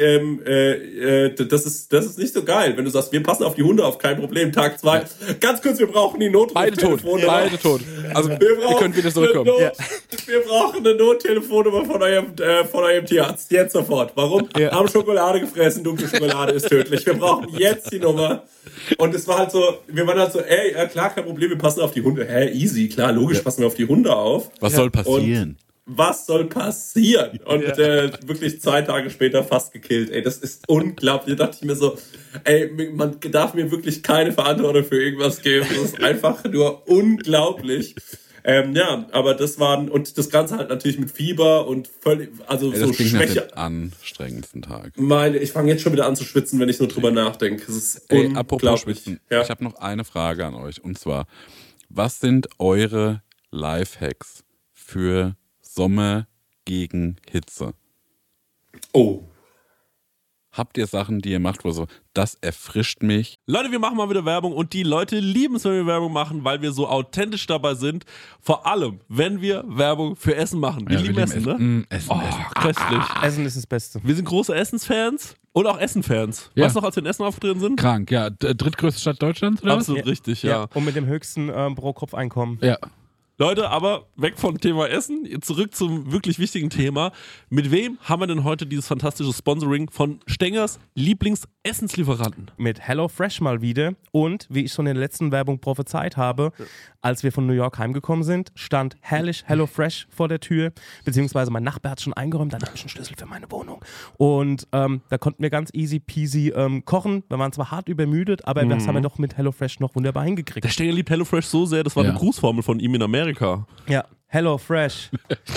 das ist nicht so geil. Wenn du sagst, wir passen auf die Hunde auf, kein Problem. Tag 2. Ganz kurz, wir brauchen die Notruftelefonnummer. Beide tot. Also, ihr könnt wieder zurückkommen. Wir brauchen eine Nottelefonnummer von eurem Tierarzt. Jetzt sofort. Warum? Haben Schokolade gefressen, dunkle Schokolade ist tödlich. Wir brauchen jetzt die Nummer. Und es war halt so, wir waren halt so, klar, kein Problem, wir passen auf die Hunde. Easy, klar, logisch, passen wir auf die Hunde auf. Was soll passieren? Was soll passieren? Und wirklich 2 Tage später fast gekillt. Das ist unglaublich. Da dachte ich mir so, man darf mir wirklich keine Verantwortung für irgendwas geben. Das ist einfach nur unglaublich. Aber das waren, und das Ganze halt natürlich mit Fieber und völlig, also so Schwäche. Das anstrengendsten Tag. Ich fange jetzt schon wieder an zu schwitzen, wenn ich nur drüber nachdenke. Das ist unglaublich. Apropos Schwitzen. Ja. Ich habe noch eine Frage an euch. Und zwar, was sind eure Lifehacks für Sommer gegen Hitze? Oh. Habt ihr Sachen, die ihr macht, wo so, das erfrischt mich? Leute, wir machen mal wieder Werbung und die Leute lieben es, wenn wir Werbung machen, weil wir so authentisch dabei sind. Vor allem, wenn wir Werbung für Essen machen. Wir lieben Essen, ne? Essen. Köstlich. Essen ist das Beste. Wir sind große Essensfans und auch Essenfans. Ja. Weißt du noch, als wir in Essen aufgetreten sind? Krank, ja. Drittgrößte Stadt Deutschlands, oder Absolut richtig, ja. Und mit dem höchsten Pro-Kopf-Einkommen. Ja. Leute, aber weg vom Thema Essen, zurück zum wirklich wichtigen Thema. Mit wem haben wir denn heute dieses fantastische Sponsoring von Stengers Lieblingsessenslieferanten? Mit HelloFresh mal wieder. Und wie ich schon in der letzten Werbung prophezeit habe, als wir von New York heimgekommen sind, stand herrlich HelloFresh vor der Tür. Beziehungsweise mein Nachbar hat schon eingeräumt, dann habe ich einen Schlüssel für meine Wohnung. Und da konnten wir ganz easy peasy kochen. Wir waren zwar hart übermüdet, aber das haben wir doch mit HelloFresh noch wunderbar hingekriegt. Der Stenger liebt HelloFresh so sehr, das war eine Grußformel von ihm in Amerika. Ja, HelloFresh.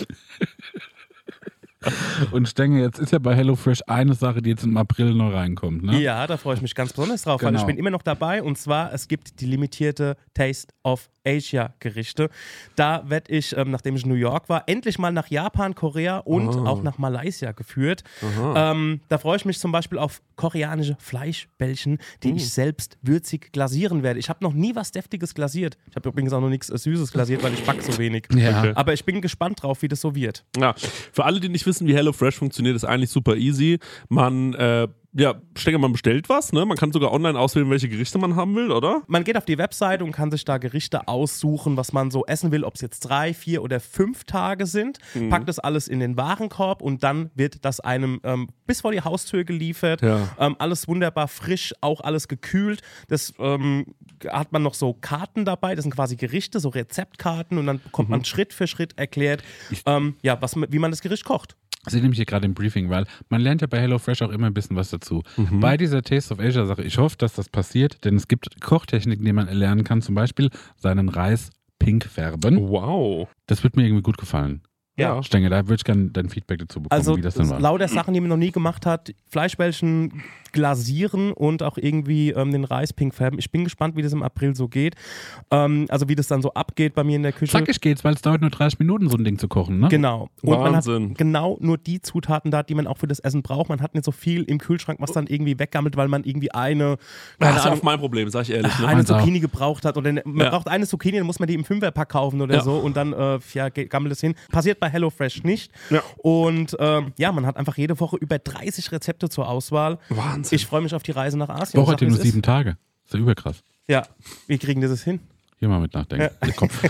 Und Stenger, jetzt ist ja bei HelloFresh eine Sache, die jetzt im April noch reinkommt, ne? Ja, da freue ich mich ganz besonders drauf, weil ich bin immer noch dabei. Und zwar, es gibt die limitierte Taste of Asia Gerichte. Da werde ich, nachdem ich in New York war, endlich mal nach Japan, Korea und auch nach Malaysia geführt. Da freue ich mich zum Beispiel auf koreanische Fleischbällchen, die ich selbst würzig glasieren werde. Ich habe noch nie was Deftiges glasiert. Ich habe übrigens auch noch nichts Süßes glasiert, weil ich backe so wenig. Ja. Okay. Aber ich bin gespannt drauf, wie das so wird. Ja, für alle, die nicht wissen, wie HelloFresh funktioniert, ist eigentlich super easy. Man Stenger, man bestellt was, ne? Man kann sogar online auswählen, welche Gerichte man haben will, oder? Man geht auf die Webseite und kann sich da Gerichte aussuchen, was man so essen will, ob es jetzt 3, 4 oder 5 Tage sind. Packt das alles in den Warenkorb und dann wird das einem bis vor die Haustür geliefert. Ja. Alles wunderbar frisch, auch alles gekühlt. Das hat man noch so Karten dabei, das sind quasi Gerichte, so Rezeptkarten und dann bekommt man Schritt für Schritt erklärt, wie man das Gericht kocht. Das sehe nämlich hier gerade im Briefing, weil man lernt ja bei HelloFresh auch immer ein bisschen was dazu. Bei dieser Taste of Asia Sache, ich hoffe, dass das passiert, denn es gibt Kochtechniken, die man erlernen kann, zum Beispiel seinen Reis pink färben. Wow. Das wird mir irgendwie gut gefallen. Ja. Stenger, da würde ich gerne dein Feedback dazu bekommen, wie das denn war. Lauter Sachen, die man noch nie gemacht hat. Fleischbällchen glasieren und auch irgendwie den Reis pink färben. Ich bin gespannt, wie das im April so geht. Also wie das dann so abgeht bei mir in der Küche. Zackig geht's, weil es dauert nur 30 Minuten, so ein Ding zu kochen, ne? Genau. Und Wahnsinn. man hat genau nur die Zutaten da, die man auch für das Essen braucht. Man hat nicht so viel im Kühlschrank, was dann irgendwie weggammelt, weil man irgendwie das ist auch mein Problem, sag ich ehrlich. Ne? Eine Zucchini gebraucht hat. Oder man braucht eine Zucchini, dann muss man die im 5er-Pack kaufen oder so und dann gammelt es hin. Passiert bei HelloFresh nicht. Ja. Und man hat einfach jede Woche über 30 Rezepte zur Auswahl. Wahnsinn. Ich freue mich auf die Reise nach Asien. Woche hat nur 7 Tage. Ist ja überkrass. Ja, wie kriegen die das hin? Hier mal mit nachdenken. Der Kopf.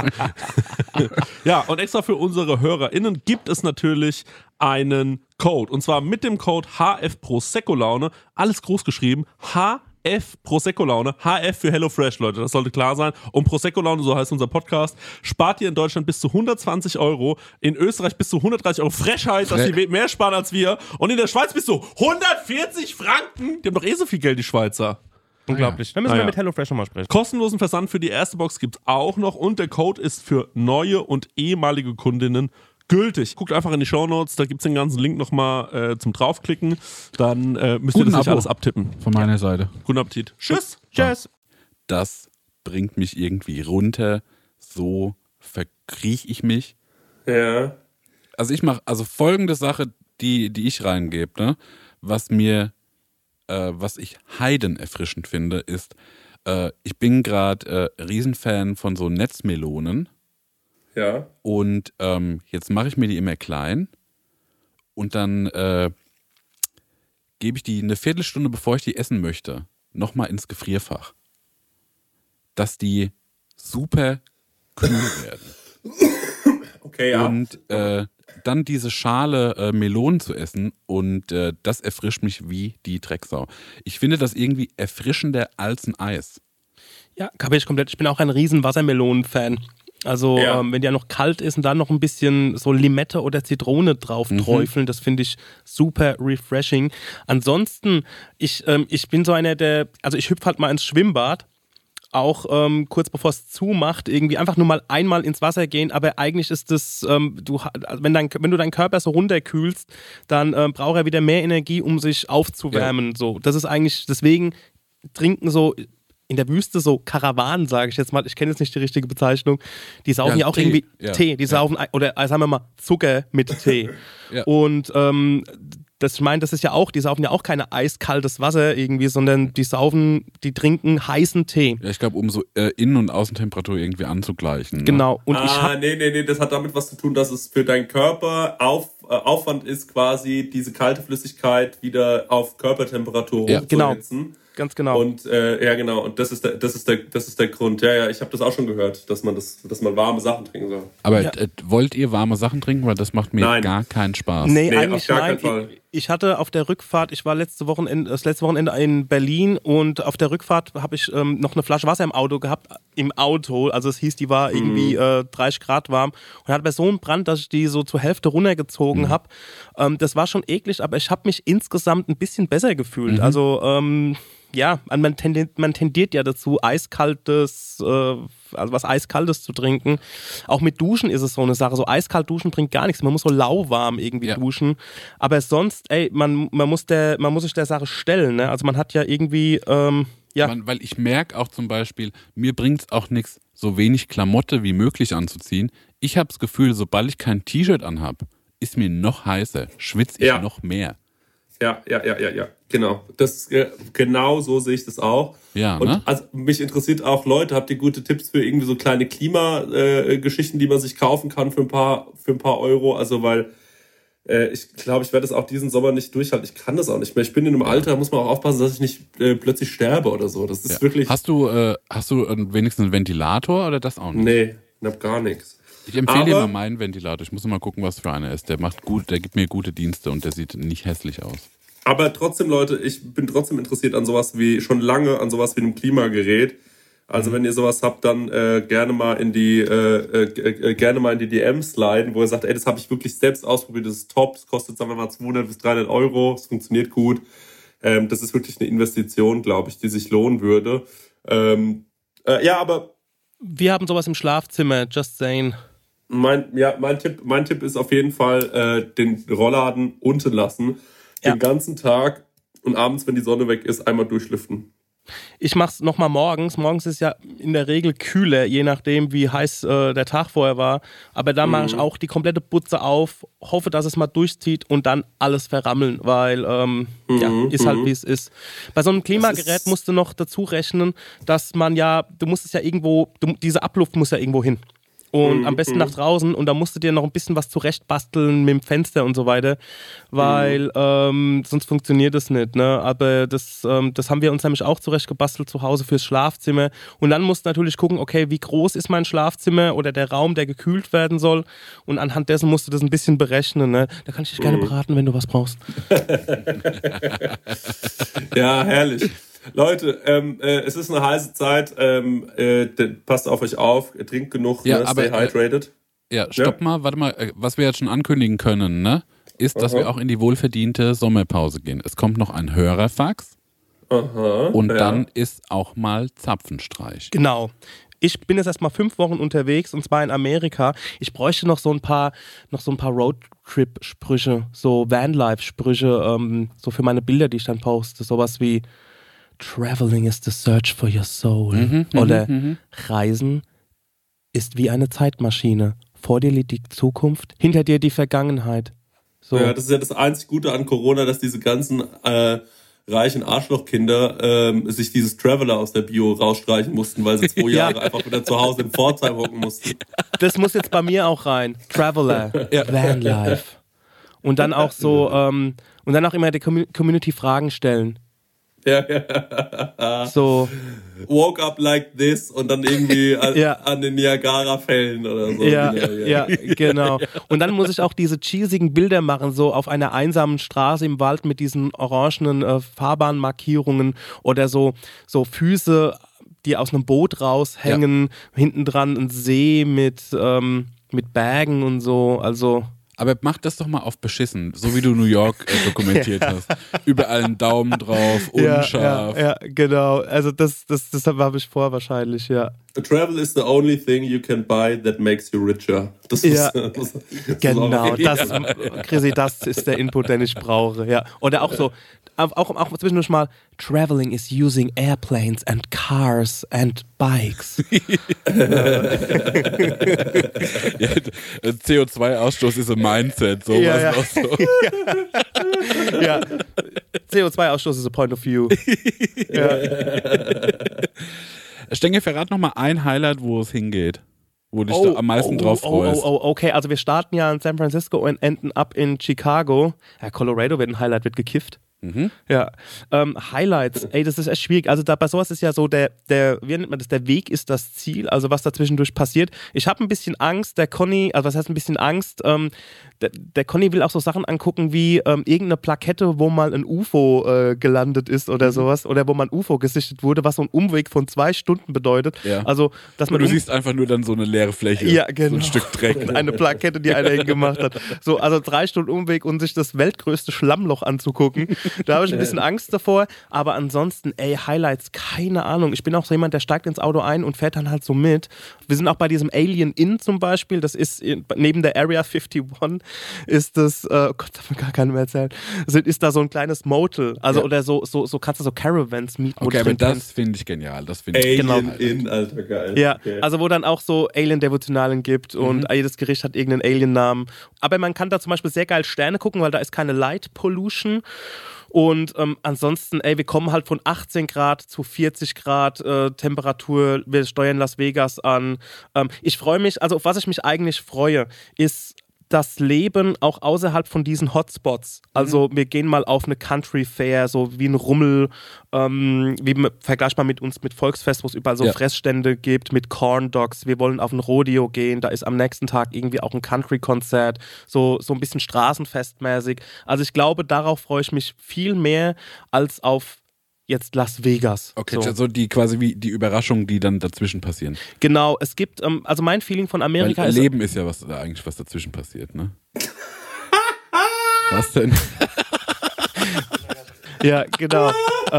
Ja, und extra für unsere HörerInnen gibt es natürlich einen Code. Und zwar mit dem Code HF Prosecco Laune. Alles groß geschrieben. HF Prosecco Laune. HF für HelloFresh, Leute. Das sollte klar sein. Und Prosecco Laune, so heißt unser Podcast, spart ihr in Deutschland bis zu 120 €, in Österreich bis zu 130 €. Frechheit, dass die mehr sparen als wir. Und in der Schweiz bis zu 140 Franken. Die haben doch so viel Geld, die Schweizer. Unglaublich. Dann müssen wir mit HelloFresh nochmal sprechen. Kostenlosen Versand für die erste Box gibt es auch noch und der Code ist für neue und ehemalige Kundinnen gültig. Guckt einfach in die Shownotes, da gibt es den ganzen Link nochmal zum draufklicken. Dann müsst ihr das nicht alles abtippen. Von meiner Seite. Guten Appetit. Tschüss. Tschüss. Das bringt mich irgendwie runter. So verkrieche ich mich. Ja. Also ich mache, folgende Sache, die ich reingebe, ne? Was ich heidenerfrischend finde, ist, ich bin gerade Riesenfan von so Netzmelonen. Ja. Und jetzt mache ich mir die immer klein und dann gebe ich die eine Viertelstunde, bevor ich die essen möchte, nochmal ins Gefrierfach. Dass die super kühl werden. Okay, ja. Und dann diese Schale Melonen zu essen und das erfrischt mich wie die Drecksau. Ich finde das irgendwie erfrischender als ein Eis. Ja, kapiere ich komplett. Ich bin auch ein riesen Wassermelonen-Fan. Also wenn die ja noch kalt ist und dann noch ein bisschen so Limette oder Zitrone drauf träufeln, das finde ich super refreshing. Ansonsten, ich bin so einer, ich hüpfe halt mal ins Schwimmbad, auch kurz bevor es zumacht, irgendwie einfach nur mal einmal ins Wasser gehen, aber eigentlich ist das, wenn du deinen Körper so runterkühlst, dann braucht er wieder mehr Energie, um sich aufzuwärmen. Ja. So, das ist eigentlich, deswegen trinken so in der Wüste so Karawanen, sage ich jetzt mal, ich kenne jetzt nicht die richtige Bezeichnung, die saufen ja auch Tee. Irgendwie Tee, die saufen, oder sagen wir mal Zucker mit Tee. Ja. Und ich meine, das ist ja auch, die saufen ja auch kein eiskaltes Wasser irgendwie, sondern die trinken heißen Tee. Ja, ich glaube, um so Innen- und Außentemperatur irgendwie anzugleichen. Ne? Genau. Und nee, das hat damit was zu tun, dass es für deinen Körper Aufwand ist, quasi diese kalte Flüssigkeit wieder auf Körpertemperatur hochzusetzen. Ganz genau. Und genau. Und das ist der Grund. Ja, ich habe das auch schon gehört, dass man warme Sachen trinken soll. Aber wollt ihr warme Sachen trinken? Weil das macht mir gar keinen Spaß. Nee, eigentlich auf gar keinen Fall. Ich hatte auf der Rückfahrt, ich war das letzte Wochenende in Berlin und auf der Rückfahrt habe ich noch eine Flasche Wasser im Auto gehabt. Im Auto, also es hieß, die war irgendwie 30 Grad warm und hatte bei so einem Brand, dass ich die so zur Hälfte runtergezogen habe. Das war schon eklig, aber ich habe mich insgesamt ein bisschen besser gefühlt. Also man tendiert ja dazu, was Eiskaltes zu trinken. Auch mit Duschen ist es so eine Sache. So eiskalt duschen bringt gar nichts. Man muss so lauwarm irgendwie duschen. Aber sonst, man muss sich der Sache stellen. Ne? Also man hat ja irgendwie, Weil ich merke auch zum Beispiel, mir bringt es auch nichts, so wenig Klamotte wie möglich anzuziehen. Ich habe das Gefühl, sobald ich kein T-Shirt anhab, ist mir noch heißer, schwitze ich noch mehr. Ja, genau. Genau so sehe ich das auch. Ja, und ne? also mich interessiert auch, Leute, habt ihr gute Tipps für irgendwie so kleine Klimageschichten, die man sich kaufen kann für ein paar Euro? Also weil ich glaube, ich werde das auch diesen Sommer nicht durchhalten. Ich kann das auch nicht mehr. Ich bin in einem Alter, muss man auch aufpassen, dass ich nicht plötzlich sterbe oder so. Das ist wirklich. Hast du wenigstens einen Ventilator oder das auch nicht? Nee, ich habe gar nichts. Ich empfehle dir mal meinen Ventilator. Ich muss mal gucken, was für einer ist. Der gibt mir gute Dienste und der sieht nicht hässlich aus. Aber trotzdem, Leute, ich bin trotzdem interessiert an sowas wie einem Klimagerät. Also wenn ihr sowas habt, dann gerne mal in die DMs sliden, wo ihr sagt, das habe ich wirklich selbst ausprobiert, das ist top, das kostet, sagen wir mal, 200 bis 300 Euro, es funktioniert gut. Das ist wirklich eine Investition, glaube ich, die sich lohnen würde. Aber wir haben sowas im Schlafzimmer, just saying. Mein Tipp ist auf jeden Fall, den Rollladen unten lassen, den ganzen Tag und abends, wenn die Sonne weg ist, einmal durchlüften. Ich mach's nochmal morgens. Morgens ist ja in der Regel kühler, je nachdem, wie heiß der Tag vorher war. Aber da mache ich auch die komplette Butze auf, hoffe, dass es mal durchzieht und dann alles verrammeln, weil ist halt wie es ist. Bei so einem Klimagerät musst du noch dazu rechnen, dass diese Abluft muss ja irgendwo hin. Und am besten nach draußen und da musst du dir noch ein bisschen was zurechtbasteln mit dem Fenster und so weiter, weil sonst funktioniert das nicht. Ne? Aber das haben wir uns nämlich auch zurechtgebastelt zu Hause fürs Schlafzimmer und dann musst du natürlich gucken, okay, wie groß ist mein Schlafzimmer oder der Raum, der gekühlt werden soll und anhand dessen musst du das ein bisschen berechnen. Ne? Da kann ich dich gerne beraten, wenn du was brauchst. Ja, herrlich. Leute, es ist eine heiße Zeit, passt auf euch auf, trinkt genug, stay hydrated. Stopp mal, warte mal, was wir jetzt schon ankündigen können, ne, ist, dass wir auch in die wohlverdiente Sommerpause gehen. Es kommt noch ein Hörerfax Aha, und dann ist auch mal Zapfenstreich. Genau. Ich bin jetzt erstmal 5 Wochen unterwegs und zwar in Amerika. Ich bräuchte noch so ein paar Roadtrip-Sprüche, so Vanlife-Sprüche, so für meine Bilder, die ich dann poste. Sowas wie Traveling is the search for your soul. Oder Reisen ist wie eine Zeitmaschine. Vor dir liegt die Zukunft, hinter dir die Vergangenheit. So. Ja, das ist ja das einzig Gute an Corona, dass diese ganzen reichen Arschlochkinder sich dieses Traveler aus der Bio rausstreichen mussten, weil sie 2 Jahre einfach wieder zu Hause in Pforzheim hocken mussten. Das muss jetzt bei mir auch rein. Traveler, Vanlife. Und dann auch so, und dann auch immer der Community Fragen stellen. Ja. So. Woke up like this und dann irgendwie an den Niagara-Fällen oder so. Ja, genau. Und dann muss ich auch diese cheesigen Bilder machen, so auf einer einsamen Straße im Wald mit diesen orangenen Fahrbahnmarkierungen oder so Füße, die aus einem Boot raushängen, hinten dran ein See mit Bergen und so, also... Aber mach das doch mal auf beschissen, so wie du New York dokumentiert hast. Überall einen Daumen drauf, unscharf. Ja, genau. Also das habe ich vor wahrscheinlich, ja. Travel is the only thing you can buy that makes you richer. Das ist, genau. Chrissy, das ist der Input, den ich brauche. Ja. Oder auch so, auch zwischendurch mal, Traveling is using airplanes and cars and bikes. CO2-Ausstoß ist ein Mindset, sowas auch so. Ja, CO2-Ausstoß ist a point of view. Stenge, verrat noch mal ein Highlight, wo es hingeht. Wo du dich da am meisten drauf freust. Okay, also wir starten ja in San Francisco und enden ab in Chicago. Ja, Colorado wird ein Highlight, wird gekifft. Ja, Highlights, das ist echt schwierig. Also bei sowas ist ja so, wie nennt man das, der Weg ist das Ziel, also was da zwischendurch passiert. Ich habe ein bisschen Angst, der Conny, also was heißt ein bisschen Angst, der Conny will auch so Sachen angucken wie irgendeine Plakette, wo mal ein UFO gelandet ist oder sowas, oder wo mal ein UFO gesichtet wurde, was so ein Umweg von 2 Stunden bedeutet. Ja. Also, dass man du siehst einfach nur dann so eine leere Fläche, ja, genau. So ein Stück Dreck. Eine Plakette, die einer hingemacht hat. So, also 3 Stunden Umweg und sich das weltgrößte Schlammloch anzugucken. Da habe ich ein bisschen Angst davor, aber ansonsten, Highlights, keine Ahnung. Ich bin auch so jemand, der steigt ins Auto ein und fährt dann halt so mit. Wir sind auch bei diesem Alien Inn zum Beispiel, das ist neben der Area 51, ist das, oh Gott, darf mir gar keiner mehr erzählen, ist da so ein kleines Motel, also oder so kannst du so Caravans mieten. Okay, aber das finde ich genial. Das finde ich Alien Inn, Alter, geil. Ja, okay. Also wo dann auch so Alien-Devotionalen gibt und jedes Gericht hat irgendeinen Alien-Namen. Aber man kann da zum Beispiel sehr geil Sterne gucken, weil da ist keine Light Pollution. Und ansonsten, wir kommen halt von 18 Grad zu 40 Grad Temperatur, wir steuern Las Vegas an. Ich freue mich, also auf was ich mich eigentlich freue, ist das Leben auch außerhalb von diesen Hotspots. Also wir gehen mal auf eine Country Fair, so wie ein Rummel, vergleichbar mit uns mit Volksfest, wo es überall so Fressstände gibt, mit Corn Dogs. Wir wollen auf ein Rodeo gehen, da ist am nächsten Tag irgendwie auch ein Country-Konzert, so ein bisschen straßenfestmäßig. Also ich glaube, darauf freue ich mich viel mehr als auf jetzt Las Vegas. Okay, also die quasi wie die Überraschungen, die dann dazwischen passieren. Genau, es gibt, also mein Feeling von Amerika ist... Leben ist ja was dazwischen passiert, ne? Was denn? Ja, genau.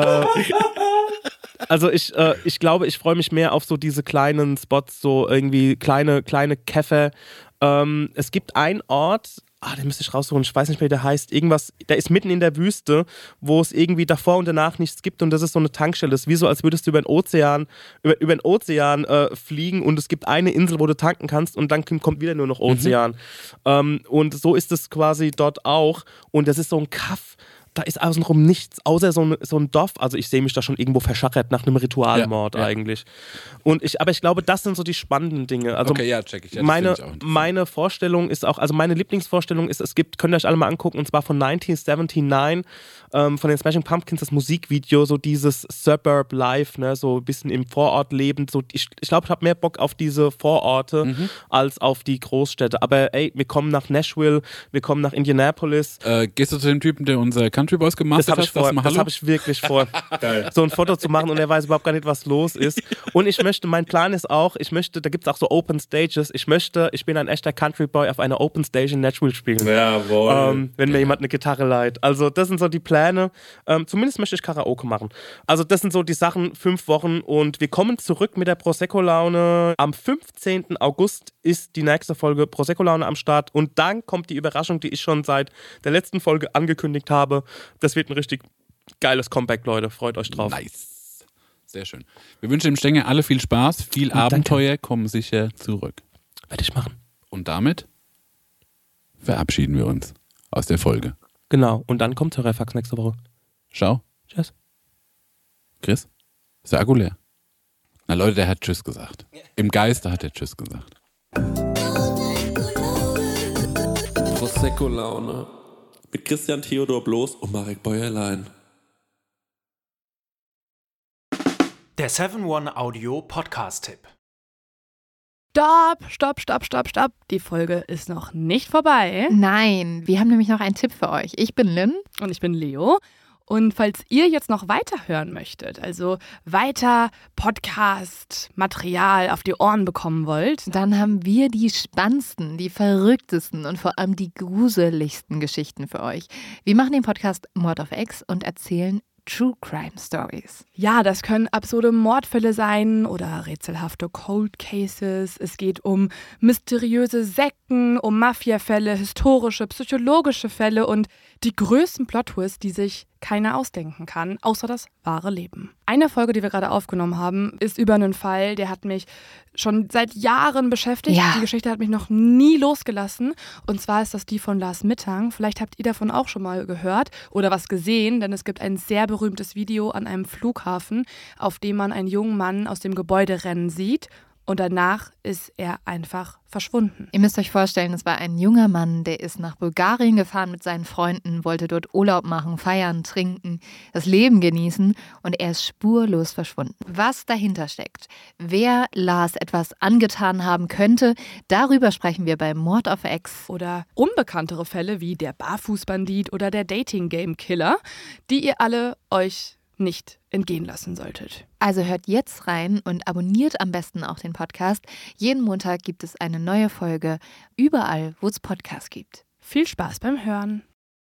Also ich glaube, ich freue mich mehr auf so diese kleinen Spots, so irgendwie kleine Käfer. Es gibt einen Ort, den müsste ich raussuchen, ich weiß nicht mehr, wie der heißt, irgendwas, der ist mitten in der Wüste, wo es irgendwie davor und danach nichts gibt und das ist so eine Tankstelle. Das ist wie so, als würdest du über den Ozean fliegen und es gibt eine Insel, wo du tanken kannst und dann kommt wieder nur noch Ozean. Und so ist es quasi dort auch und das ist so ein Kaff. Da ist außenrum nichts, außer so ein Dorf. Also ich sehe mich da schon irgendwo verschachert nach einem Ritualmord eigentlich. Aber ich glaube, das sind so die spannenden Dinge. Also okay, ja, check ich. Ja, meine Vorstellung ist auch, also meine Lieblingsvorstellung ist, könnt ihr euch alle mal angucken, und zwar von 1979, von den Smashing Pumpkins, das Musikvideo, so dieses Suburb Life, ne, so ein bisschen im Vorort leben. So, ich glaube, ich habe mehr Bock auf diese Vororte als auf die Großstädte. Aber wir kommen nach Nashville, wir kommen nach Indianapolis. Gehst du zu dem Typen, der unser Country Country Boys gemacht Das habe ich vor. Das habe ich wirklich vor. So ein Foto zu machen und er weiß überhaupt gar nicht, was los ist. Und mein Plan ist auch, da gibt es auch so Open Stages. Ich bin ein echter Country Boy auf einer Open Stage in Nashville spielen. Jawohl. Wenn mir jemand eine Gitarre leiht. Also das sind so die Pläne. Zumindest möchte ich Karaoke machen. Also das sind so die Sachen, 5 Wochen und wir kommen zurück mit der Prosecco-Laune. Am 15. August ist die nächste Folge Prosecco-Laune am Start und dann kommt die Überraschung, die ich schon seit der letzten Folge angekündigt habe. Das wird ein richtig geiles Comeback, Leute. Freut euch drauf. Nice. Sehr schön. Wir wünschen dem Stenger alle viel Spaß, viel Abenteuer, kommen sicher zurück. Werde ich machen. Und damit verabschieden wir uns aus der Folge. Genau. Und dann kommt Hörerfax nächste Woche. Ciao. Tschüss. Chris? Ist der Akku leer? Na Leute, der hat Tschüss gesagt. Im Geiste hat er Tschüss gesagt. Prosecco-Laune. Mit Christian Theodor Bloß und Marek Bäuerlein. Der 7-One Audio Podcast-Tipp. Stopp. Die Folge ist noch nicht vorbei. Nein, wir haben nämlich noch einen Tipp für euch. Ich bin Lynn. Und ich bin Leo. Und falls ihr jetzt noch weiterhören möchtet, also weiter Podcast-Material auf die Ohren bekommen wollt, dann haben wir die spannendsten, die verrücktesten und vor allem die gruseligsten Geschichten für euch. Wir machen den Podcast Mord of X und erzählen True Crime Stories. Ja, das können absurde Mordfälle sein oder rätselhafte Cold Cases. Es geht um mysteriöse Sekten, um Mafiafälle, historische, psychologische Fälle und die größten Plot-Twists, die sich keiner ausdenken kann, außer das wahre Leben. Eine Folge, die wir gerade aufgenommen haben, ist über einen Fall, der hat mich schon seit Jahren beschäftigt. Ja. Die Geschichte hat mich noch nie losgelassen. Und zwar ist das die von Lars Mittang. Vielleicht habt ihr davon auch schon mal gehört oder was gesehen, denn es gibt ein sehr berühmtes Video an einem Flughafen, auf dem man einen jungen Mann aus dem Gebäude rennen sieht. Und danach ist er einfach verschwunden. Ihr müsst euch vorstellen, es war ein junger Mann, der ist nach Bulgarien gefahren mit seinen Freunden, wollte dort Urlaub machen, feiern, trinken, das Leben genießen und er ist spurlos verschwunden. Was dahinter steckt, wer Lars etwas angetan haben könnte, darüber sprechen wir bei Mord of X. Oder unbekanntere Fälle wie der Barfußbandit oder der Dating-Game-Killer, die ihr alle euch nicht entgehen lassen solltet. Also hört jetzt rein und abonniert am besten auch den Podcast. Jeden Montag gibt es eine neue Folge, überall, wo es Podcasts gibt. Viel Spaß beim Hören.